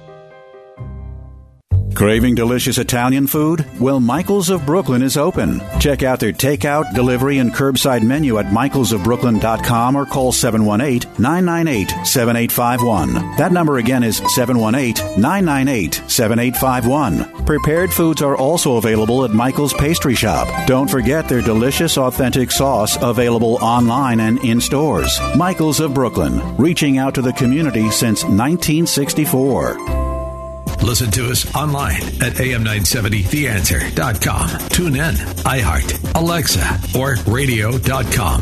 Craving delicious Italian food? Well, Michael's of Brooklyn is open. Check out their takeout, delivery, and curbside menu at michaels of brooklyn dot com or call seven one eight, nine nine eight, seven eight five one. That number again is seven one eight, nine nine eight, seven eight five one. Prepared foods are also available at Michael's Pastry Shop. Don't forget their delicious, authentic sauce available online and in stores. Michael's of Brooklyn, reaching out to the community since nineteen sixty-four. Listen to us online at A M nine seventy the answer dot com. Tune in, iHeart, Alexa, or radio dot com.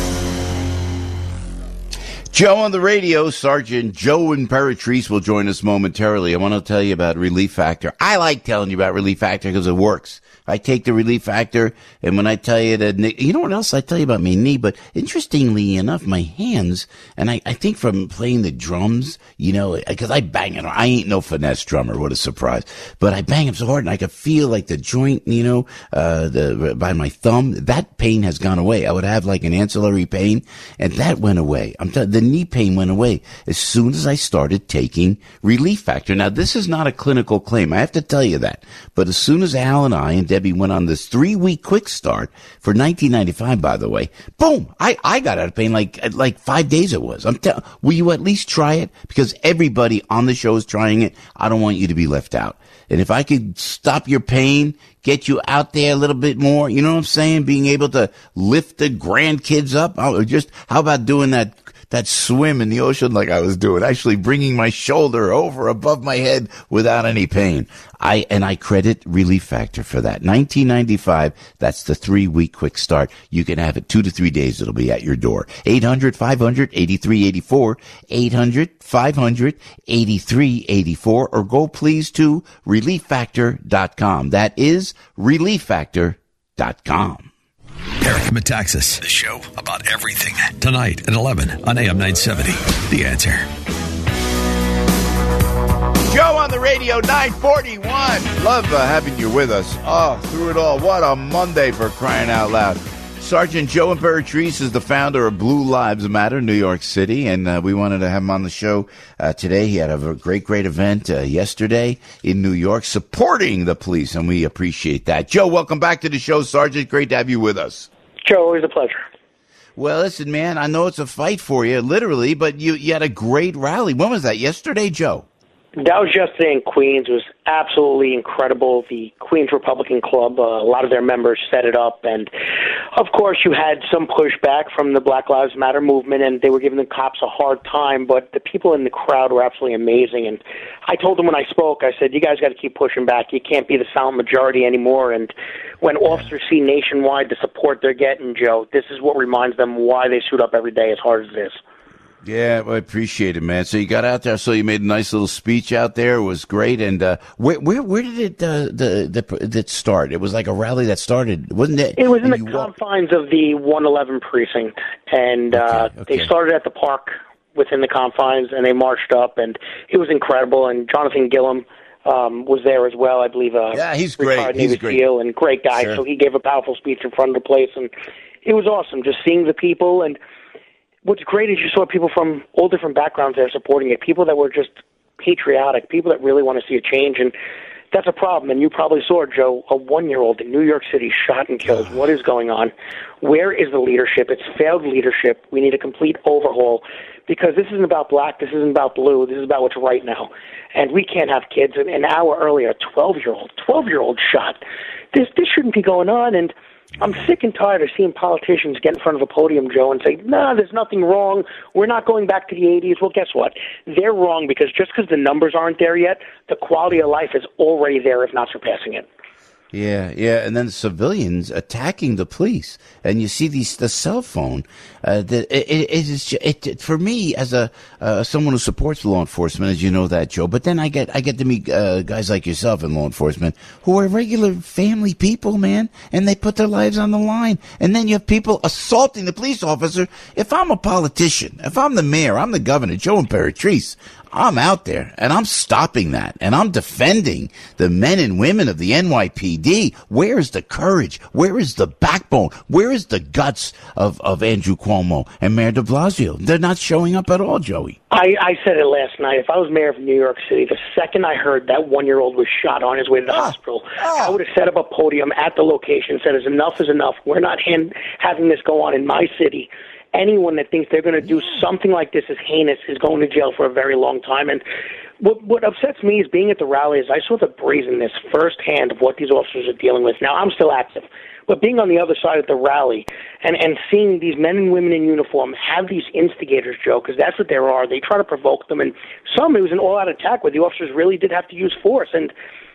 Joe on the radio, Sergeant Joe Imperatrice will join us momentarily. I want to tell you about Relief Factor. I like telling you about Relief Factor because it works. I take the Relief Factor, and when I tell you that, you know what else I tell you about my knee? But interestingly enough, my hands, and I, I think from playing the drums, you know, because I bang it. I ain't no finesse drummer. What a surprise! But I bang them so hard, and I could feel like the joint, you know, uh, the by my thumb. That pain has gone away. I would have like an ancillary pain, and that went away. I'm telling the knee pain went away as soon as I started taking Relief Factor. Now, this is not a clinical claim. I have to tell you that. But as soon as Al and I and Debbie went on this three-week quick start for nineteen ninety-five, by the way, boom, I, I got out of pain like like five days it was. I'm tell, will you at least try it? Because everybody on the show is trying it. I don't want you to be left out. And if I could stop your pain, get you out there a little bit more, you know what I'm saying? Being able to lift the grandkids up. Or just, how about doing that that swim in the ocean like I was doing, actually bringing my shoulder over above my head without any pain. I, and I credit Relief Factor for that. nineteen ninety-five, that's the three-week quick start. You can have it two to three days. It'll be at your door. eight hundred, five hundred, eighty-three eighty-four, eight hundred, five hundred, eighty-three eighty-four, or go please to relief factor dot com. That is relief factor dot com. Eric Metaxas, the show about everything. Tonight at eleven on A M nine seventy. The Answer. Joe on the radio, nine forty-one. Love uh, having you with us. Oh, through it all. What a Monday, for crying out loud. Sergeant Joe Imperatrice is the founder of Blue Lives Matter, New York City, and uh, we wanted to have him on the show uh, today. He had a great, great event uh, yesterday in New York supporting the police, and we appreciate that. Joe, welcome back to the show, Sergeant. Great to have you with us. Joe, always a pleasure. Well, listen, man, I know it's a fight for you, literally, but you, you had a great rally. When was that? Yesterday, Joe? That was yesterday in Queens. It was absolutely incredible. The Queens Republican Club, uh, a lot of their members set it up. And, of course, you had some pushback from the Black Lives Matter movement, and they were giving the cops a hard time. But the people in the crowd were absolutely amazing. And I told them when I spoke, I said, you guys got to keep pushing back. You can't be the silent majority anymore. And when officers see nationwide the support they're getting, Joe, this is what reminds them why they suit up every day as hard as it is. Yeah, I appreciate it, man. So you got out there, so you made a nice little speech out there. It was great. And uh, where, where where did it uh, the the the start? It was like a rally that started, wasn't it? It was in the confines walk- of the one eleven precinct, and okay, uh, okay. They started at the park within the confines, and they marched up, and it was incredible. And Jonathan Gillum um, was there as well, I believe. Uh, yeah, he's great. He's great. SEAL and great guy. Sure. So he gave a powerful speech in front of the place, and it was awesome just seeing the people. And what's great is you saw people from all different backgrounds there supporting it, people that were just patriotic, people that really want to see a change, and that's a problem. And you probably saw, Joe, a one-year-old in New York City shot and killed. What is going on? Where is the leadership? It's failed leadership. We need a complete overhaul because this isn't about black, this isn't about blue, this is about what's right now. And we can't have kids. An hour earlier, a twelve-year-old, twelve-year-old shot. This, this shouldn't be going on, and I'm sick and tired of seeing politicians get in front of a podium, Joe, and say, nah, there's nothing wrong. We're not going back to the eighties. Well, guess what? They're wrong because just because the numbers aren't there yet, the quality of life is already there, if not surpassing it. Yeah, yeah, and then civilians attacking the police, and you see these the cell phone. Uh, that it, it, it is it, it for me as a uh, someone who supports law enforcement, as you know that, Joe. But then I get I get to meet uh, guys like yourself in law enforcement who are regular family people, man, and they put their lives on the line. And then you have people assaulting the police officer. If I'm a politician, if I'm the mayor, I'm the governor, Joe Imperatrice, I'm out there, and I'm stopping that, and I'm defending the men and women of the N Y P D. Where is the courage? Where is the backbone? Where is the guts of, of Andrew Cuomo and Mayor de Blasio? They're not showing up at all, Joey. I, I said it last night. If I was mayor of New York City, the second I heard that one-year-old was shot on his way to the Ah. hospital, I would have set up a podium at the location and said, "As enough is enough. We're not hand, having this go on in my city." Anyone that thinks they're going to do something like this is heinous is going to jail for a very long time. And what, what upsets me is being at the rally is I saw the brazenness firsthand of what these officers are dealing with. Now, I'm still active, but being on the other side of the rally and, and seeing these men and women in uniform have these instigators, Joe, because that's what there are. They try to provoke them. And some, it was an all-out attack where the officers really did have to use force. And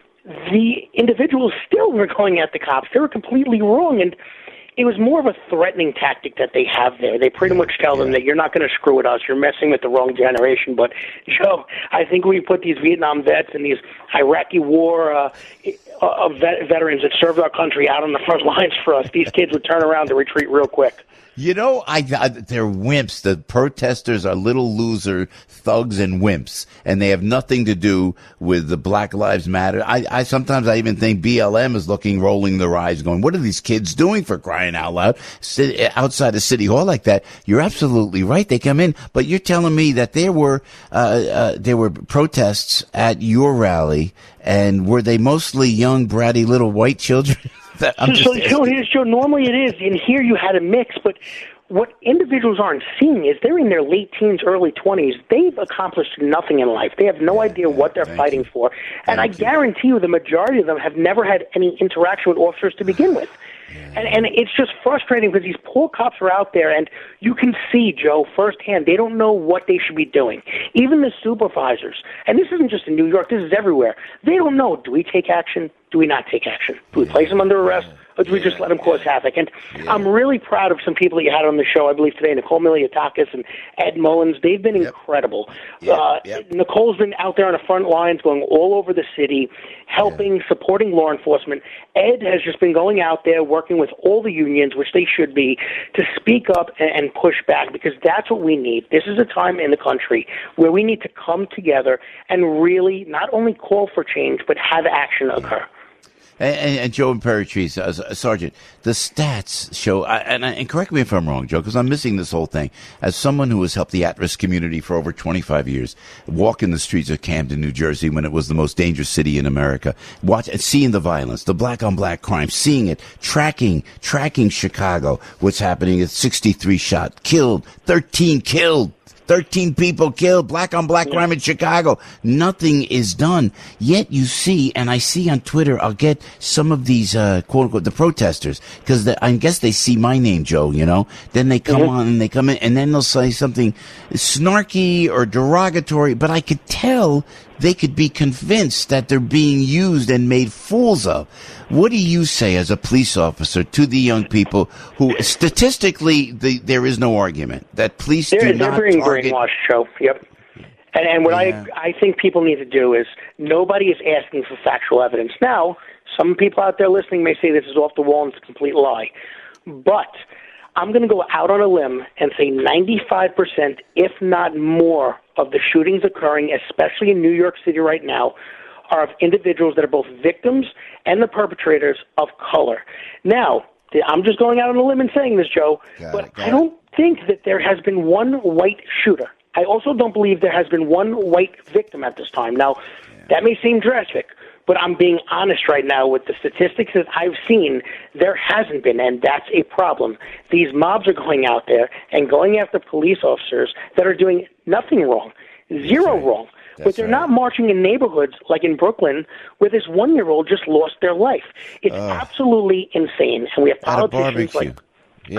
the individuals still were going at the cops. They were completely wrong. And it was more of a threatening tactic that they have there. They pretty much tell them that you're not going to screw with us. You're messing with the wrong generation. But, Joe, I think when you put these Vietnam vets and these Iraqi war uh, uh, vet- veterans that served our country out on the front lines for us, these kids would turn around and retreat real quick. You know, I, I they're wimps. The protesters are little loser thugs and wimps, and they have nothing to do with the Black Lives Matter. I, I sometimes I even think B L M is looking, rolling their eyes, going, "What are these kids doing for crying out loud Sit, outside of City Hall like that?" You're absolutely right. They come in, but you're telling me that there were uh, uh, there were protests at your rally, and were they mostly young, bratty little white children? I'm so, just so, so, so normally it is, and here you had a mix, but what individuals aren't seeing is they're in their late teens, early twenties. They've accomplished nothing in life. They have no idea what they're fighting for. And I guarantee you the majority of them have never had any interaction with officers to begin with. And, and it's just frustrating because these poor cops are out there, and you can see, Joe, firsthand, they don't know what they should be doing. Even the supervisors, and this isn't just in New York, this is everywhere, they don't know, do we take action? Do we not take action? Do we place them under arrest? Or do we just let them cause havoc? And yeah. I'm really proud of some people that you had on the show, I believe today, Nicole Miliatakis and Ed Mullins. They've been yep. incredible. Yep. Uh, yep. Nicole's been out there on the front lines going all over the city, helping, yeah. supporting law enforcement. Ed has just been going out there working with all the unions, which they should be, to speak up and, and push back, because that's what we need. This is a time in the country where we need to come together and really not only call for change, but have action occur. And, and, and Joe Imperatrice, uh, Sergeant, the stats show, uh, and, and correct me if I'm wrong, Joe, because I'm missing this whole thing. As someone who has helped the at-risk community for over twenty-five years, walking the streets of Camden, New Jersey, when it was the most dangerous city in America, watch and seeing the violence, the black-on-black crime, seeing it, tracking, tracking Chicago, what's happening at sixty-three shot, killed, thirteen killed. thirteen people killed, black on black crime in Chicago. Nothing is done. Yet you see, and I see on Twitter, I'll get some of these, uh, quote unquote, the protesters, because I guess they see my name, Joe, you know? Then they come mm-hmm. on and they come in, and then they'll say something snarky or derogatory, but I could tell they could be convinced that they're being used and made fools of. What do you say as a police officer to the young people who, statistically, the, there is no argument that police they're, do they're not being target... brainwashed, Joe. Yep. And, and what yeah. I I think people need to do is, nobody is asking for factual evidence. Now, some people out there listening may say this is off the wall and it's a complete lie. But I'm going to go out on a limb and say ninety-five percent, if not more, of the shootings occurring, especially in New York City right now, are of individuals that are both victims and the perpetrators of color. Now, I'm just going out on a limb and saying this, Joe, got but it, I don't it. think that there has been one white shooter. I also don't believe there has been one white victim at this time. Now, yeah. that may seem drastic, but I'm being honest right now with the statistics that I've seen. There hasn't been, and that's a problem. These mobs are going out there and going after police officers that are doing nothing wrong, zero right. wrong. That's but they're right. not marching in neighborhoods like in Brooklyn where this one-year-old just lost their life. It's uh, absolutely insane. And we have politicians like... Yeah. Correct.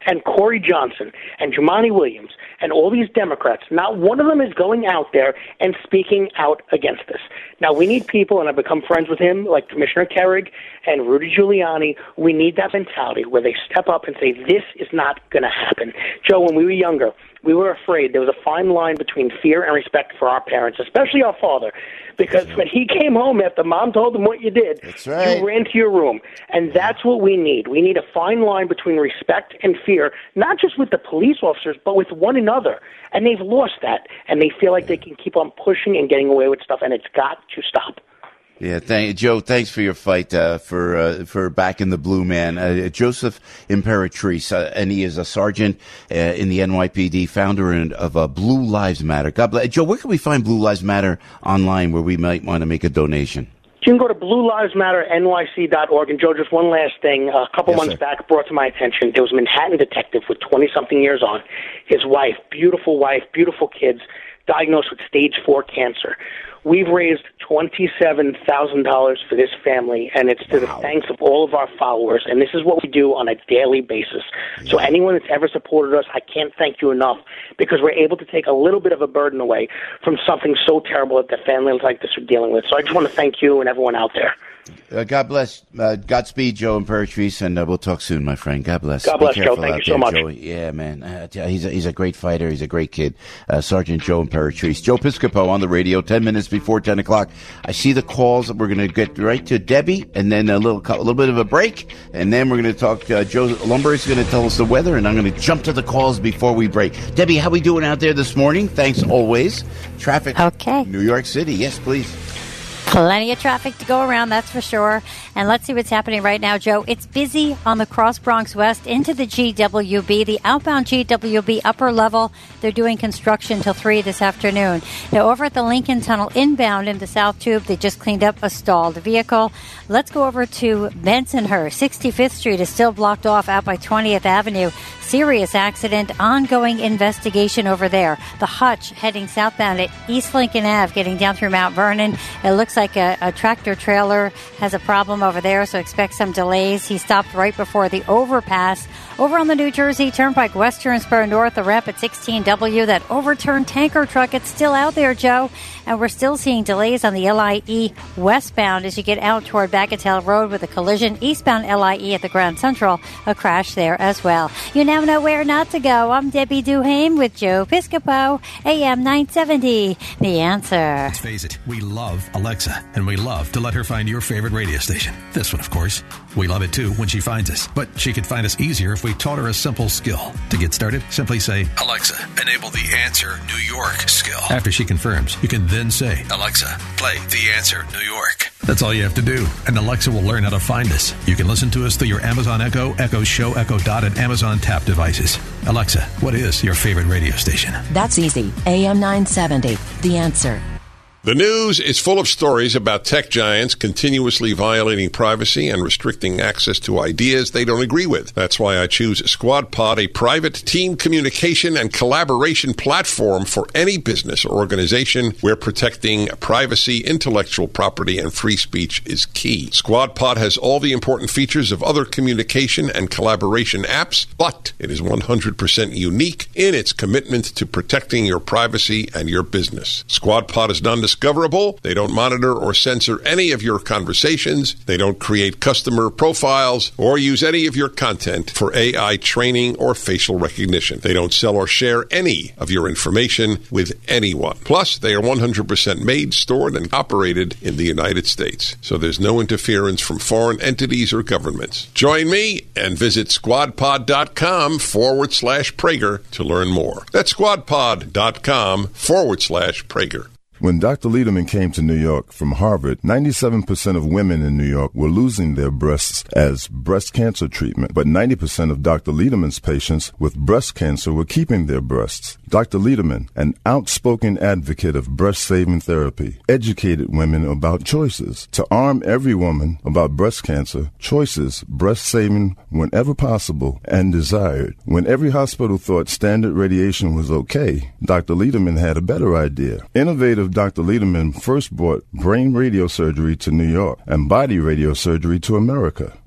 and Corey Johnson and Jumaane Williams and all these Democrats, not one of them is going out there and speaking out against this. Now, we need people, and I've become friends with him, like Commissioner Kerrig and Rudy Giuliani. We need that mentality where they step up and say, this is not going to happen. Joe, when we were younger, we were afraid. There was a fine line between fear and respect for our parents, especially our father, because when he came home after mom told him what you did, that's right. you ran to your room. And that's what we need. We need a fine line between respect and fear, not just with the police officers, but with one another. And they've lost that, and they feel like they can keep on pushing and getting away with stuff, and it's got to stop. Yeah, thank Joe. Thanks for your fight uh, for uh, for back in the blue, man. Uh, Joseph Imperatrice, uh, and he is a sergeant uh, in the N Y P D, founder of uh, Blue Lives Matter. God bless. Joe, where can we find Blue Lives Matter online, where we might want to make a donation? You can go to blue lives matter N Y C dot org. And, Joe, just one last thing. A couple yes, months sir. back, brought to my attention, there was a Manhattan detective with twenty-something years on. His wife, beautiful wife, beautiful kids, diagnosed with stage four cancer. We've raised twenty-seven thousand dollars for this family, and it's to wow. the thanks of all of our followers. And this is what we do on a daily basis. Yeah. So anyone that's ever supported us, I can't thank you enough, because we're able to take a little bit of a burden away from something so terrible that the families like this are dealing with. So I just want to thank you and everyone out there. Uh, God bless. Uh, Godspeed, Joe Imperatrice, and uh, we'll talk soon, my friend. God bless. God bless, Joe. Thank you so much. Joey. Yeah, man. Uh, he's, a, he's a great fighter. He's a great kid. Uh, Sergeant Joe Imperatrice. Joe Piscopo on the radio, ten minutes before ten o'clock. I see the calls. We're going to get right to Debbie, and then a little a little bit of a break, and then we're going to talk. Uh, Joe Lumber is going to tell us the weather, and I'm going to jump to the calls before we break. Debbie, how we doing out there this morning? Thanks always. Traffic. Okay. New York City. Yes, please. Plenty of traffic to go around, that's for sure. And let's see what's happening right now, Joe. It's busy on the Cross Bronx West into the G W B, the outbound G W B upper level. They're doing construction till three this afternoon. Now, over at the Lincoln Tunnel inbound in the South Tube, they just cleaned up a stalled vehicle. Let's go over to Bensonhurst. sixty-fifth Street is still blocked off out by twentieth Avenue. Serious accident, ongoing investigation over there. The Hutch heading southbound at East Lincoln Avenue, getting down through Mount Vernon. It looks like a, a tractor trailer has a problem over there, so expect some delays. He stopped right before the overpass. Over on the New Jersey Turnpike, Western Spur North, the ramp at sixteen W, that overturned tanker truck, it's still out there, Joe. And we're still seeing delays on the L I E westbound as you get out toward Bagatelle Road with a collision. Eastbound L I E at the Grand Central, a crash there as well. You now know where not to go. I'm Debbie Duhame with Joe Piscopo, A M nine seventy. The Answer. Let's face it, we love Alexa, and we love to let her find your favorite radio station. This one, of course. We love it, too, when she finds us. But she could find us easier if we taught her a simple skill. To get started, simply say, Alexa, enable the Answer New York skill. After she confirms, you can then say, Alexa, play the Answer New York. That's all you have to do, and Alexa will learn how to find us. You can listen to us through your Amazon Echo, Echo Show, Echo Dot, and Amazon Tap devices. Alexa, what is your favorite radio station? That's easy. A M nine seventy. The Answer. The news is full of stories about tech giants continuously violating privacy and restricting access to ideas they don't agree with. That's why I choose SquadPod, a private team communication and collaboration platform for any business or organization where protecting privacy, intellectual property, and free speech is key. SquadPod has all the important features of other communication and collaboration apps, but it is one hundred percent unique in its commitment to protecting your privacy and your business. SquadPod is non discoverable. They don't monitor or censor any of your conversations. They don't create customer profiles or use any of your content for A I training or facial recognition. They don't sell or share any of your information with anyone. Plus, they are one hundred percent made, stored, and operated in the United States. So there's no interference from foreign entities or governments. Join me and visit squadpod.com forward slash Prager to learn more. That's squadpod.com forward slash Prager. When Doctor Lederman came to New York from Harvard, ninety-seven percent of women in New York were losing their breasts as breast cancer treatment, but ninety percent of Doctor Lederman's patients with breast cancer were keeping their breasts. Doctor Lederman, an outspoken advocate of breast-saving therapy, educated women about choices. To arm every woman about breast cancer, choices, breast-saving whenever possible and desired. When every hospital thought standard radiation was okay, Doctor Lederman had a better idea. Innovative Doctor Lederman first brought brain radiosurgery to New York and body radiosurgery to America.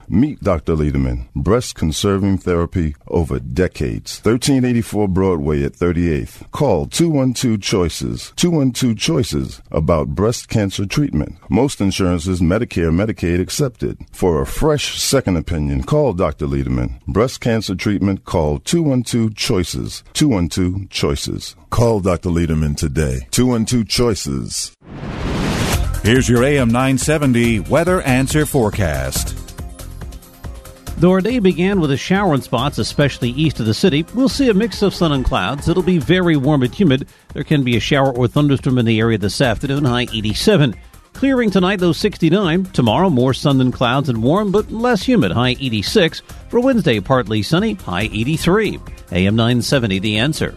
Meet Doctor Lederman, breast conserving therapy over decades. thirteen eighty-four Broadway at thirty-eighth. Call two one two choices. two one two choices about breast cancer treatment. Most insurances, Medicare, Medicaid accepted. For a fresh second opinion, call Doctor Lederman. Breast cancer treatment, call two one two choices. two one two choices. Call Doctor Lederman today. two one two choices. Here's your A M nine seventy weather answer forecast. Though our day began with a shower in spots, especially east of the city, we'll see a mix of sun and clouds. It'll be very warm and humid. There can be a shower or thunderstorm in the area this afternoon, high eighty-seven. Clearing tonight, though, sixty-nine. Tomorrow, more sun than clouds and warm, but less humid, high eighty-six. For Wednesday, partly sunny, high eighty-three. A M nine seventy, The Answer.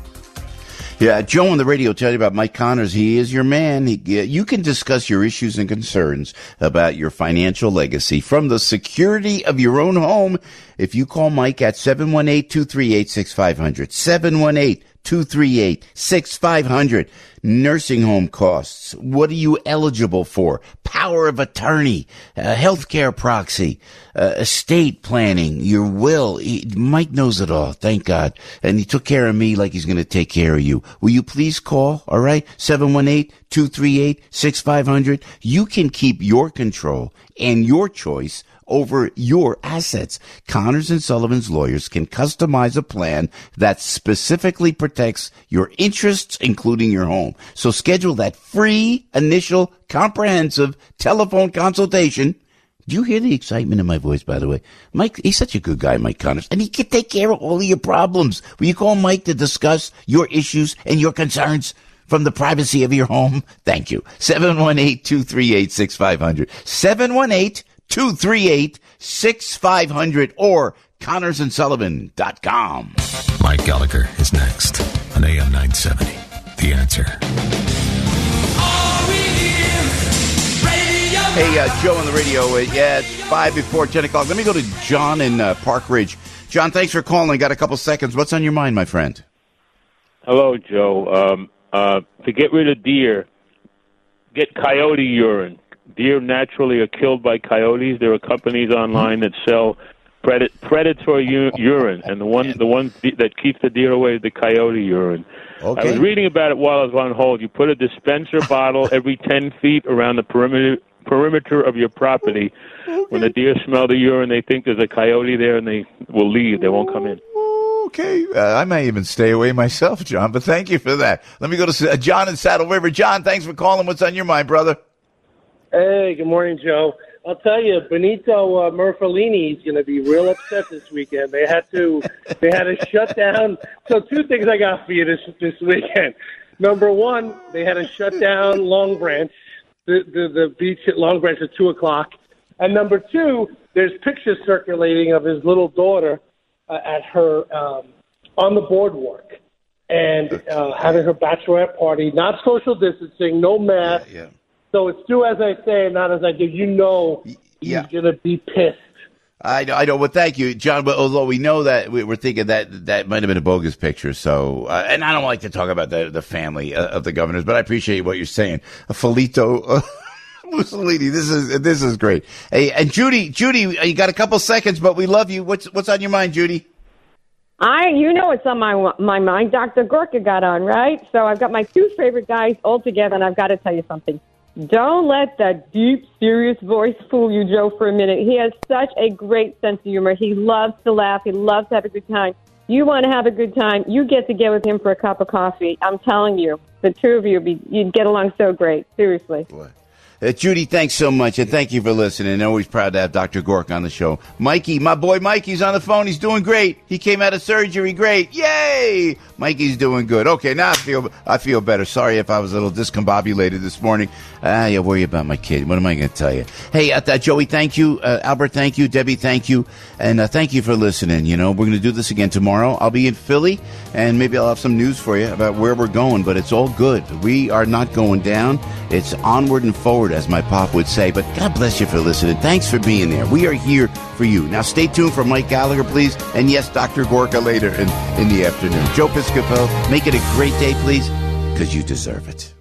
Yeah, Joe on the radio tell you about Mike Connors. He is your man. He, you can discuss your issues and concerns about your financial legacy from the security of your own home if you call Mike at seven one eight, two three eight, six five zero zero. seven one eight, two three eight, six five zero zero. Nursing home costs. What are you eligible for? Power of attorney, uh, healthcare proxy, uh, estate planning, your will. He, Mike knows it all, thank God. And he took care of me like he's going to take care of you. Will you please call, all right? seven one eight, two three eight, six five zero zero. You can keep your control and your choice over your assets. Connors and Sullivan's lawyers can customize a plan that specifically protects your interests, including your home. So schedule that free initial comprehensive telephone consultation. Do you hear the excitement in my voice, by the way? Mike, he's such a good guy, Mike Connors, and he can take care of all of your problems. Will you call Mike to discuss your issues and your concerns from the privacy of your home? Thank you. seven one eight, two three eight, six five zero zero. seven one eight, two three eight, six five zero zero or Connors and Sullivan dot com. Mike Gallagher is next on A M nine seventy. The Answer. Hey, uh, Joe on the radio. Uh, yeah, it's five before ten o'clock. Let me go to John in uh, Park Ridge. John, thanks for calling. Got a couple seconds. What's on your mind, my friend? Hello, Joe. Um, uh, to get rid of deer, get coyote urine. Deer naturally are killed by coyotes. There are companies online that sell pred- predator u- urine, and the one the one de- that keeps the deer away is the coyote urine. Okay. I was reading about it while I was on hold. You put a dispenser bottle every ten feet around the perimeter perimeter of your property. Okay. When the deer smell the urine, they think there's a coyote there, and they will leave. They won't come in. Okay, uh, I may even stay away myself, John, but thank you for that. Let me go to uh, John in Saddle River. John, thanks for calling. What's on your mind, brother? Hey, good morning, Joe. I'll tell you, Benito uh, Murfolini is going to be real upset this weekend. They had to, they had to shut down. So two things I got for you this this weekend. Number one, they had to shut down Long Branch, the the, the beach at Long Branch at two o'clock. And number two, there's pictures circulating of his little daughter uh, at her um, on the boardwalk and uh, having her bachelorette party, not social distancing, no mask. Yeah, yeah. So it's do as I say, not as I do. You know he's yeah. going to be pissed. I know, I know. Well, thank you, John. But although we know that, we we're thinking that that might have been a bogus picture. So, uh, and I don't like to talk about the the family uh, of the governors, but I appreciate what you're saying. Uh, Felito uh, Mussolini, this is this is great. Hey, and Judy, Judy, you got a couple seconds, but we love you. What's what's on your mind, Judy? I, you know, it's on my my mind. Doctor Gorka got on, right? So I've got my two favorite guys all together, and I've got to tell you something. Don't let that deep, serious voice fool you, Joe, for a minute. He has such a great sense of humor. He loves to laugh. He loves to have a good time. You want to have a good time, you get to get with him for a cup of coffee. I'm telling you, the two of you, be, you'd get along so great. Seriously. Boy. Uh, Judy, thanks so much, and thank you for listening. Always proud to have Doctor Gork on the show. Mikey, my boy Mikey's on the phone. He's doing great. He came out of surgery great. Yay! Mikey's doing good. Okay, now I feel I feel better. Sorry if I was a little discombobulated this morning. Ah, you worry about my kid. What am I going to tell you? Hey, uh, uh, Joey, thank you. Uh, Albert, thank you. Debbie, thank you. And uh, thank you for listening. You know, we're going to do this again tomorrow. I'll be in Philly, and maybe I'll have some news for you about where we're going, but it's all good. We are not going down. It's onward and forward, as my pop would say. But God bless you for listening. Thanks for being there. We are here for you. Now stay tuned for Mike Gallagher, please. And yes, Doctor Gorka later in, in the afternoon. Joe Piscopo, make it a great day, please, because you deserve it.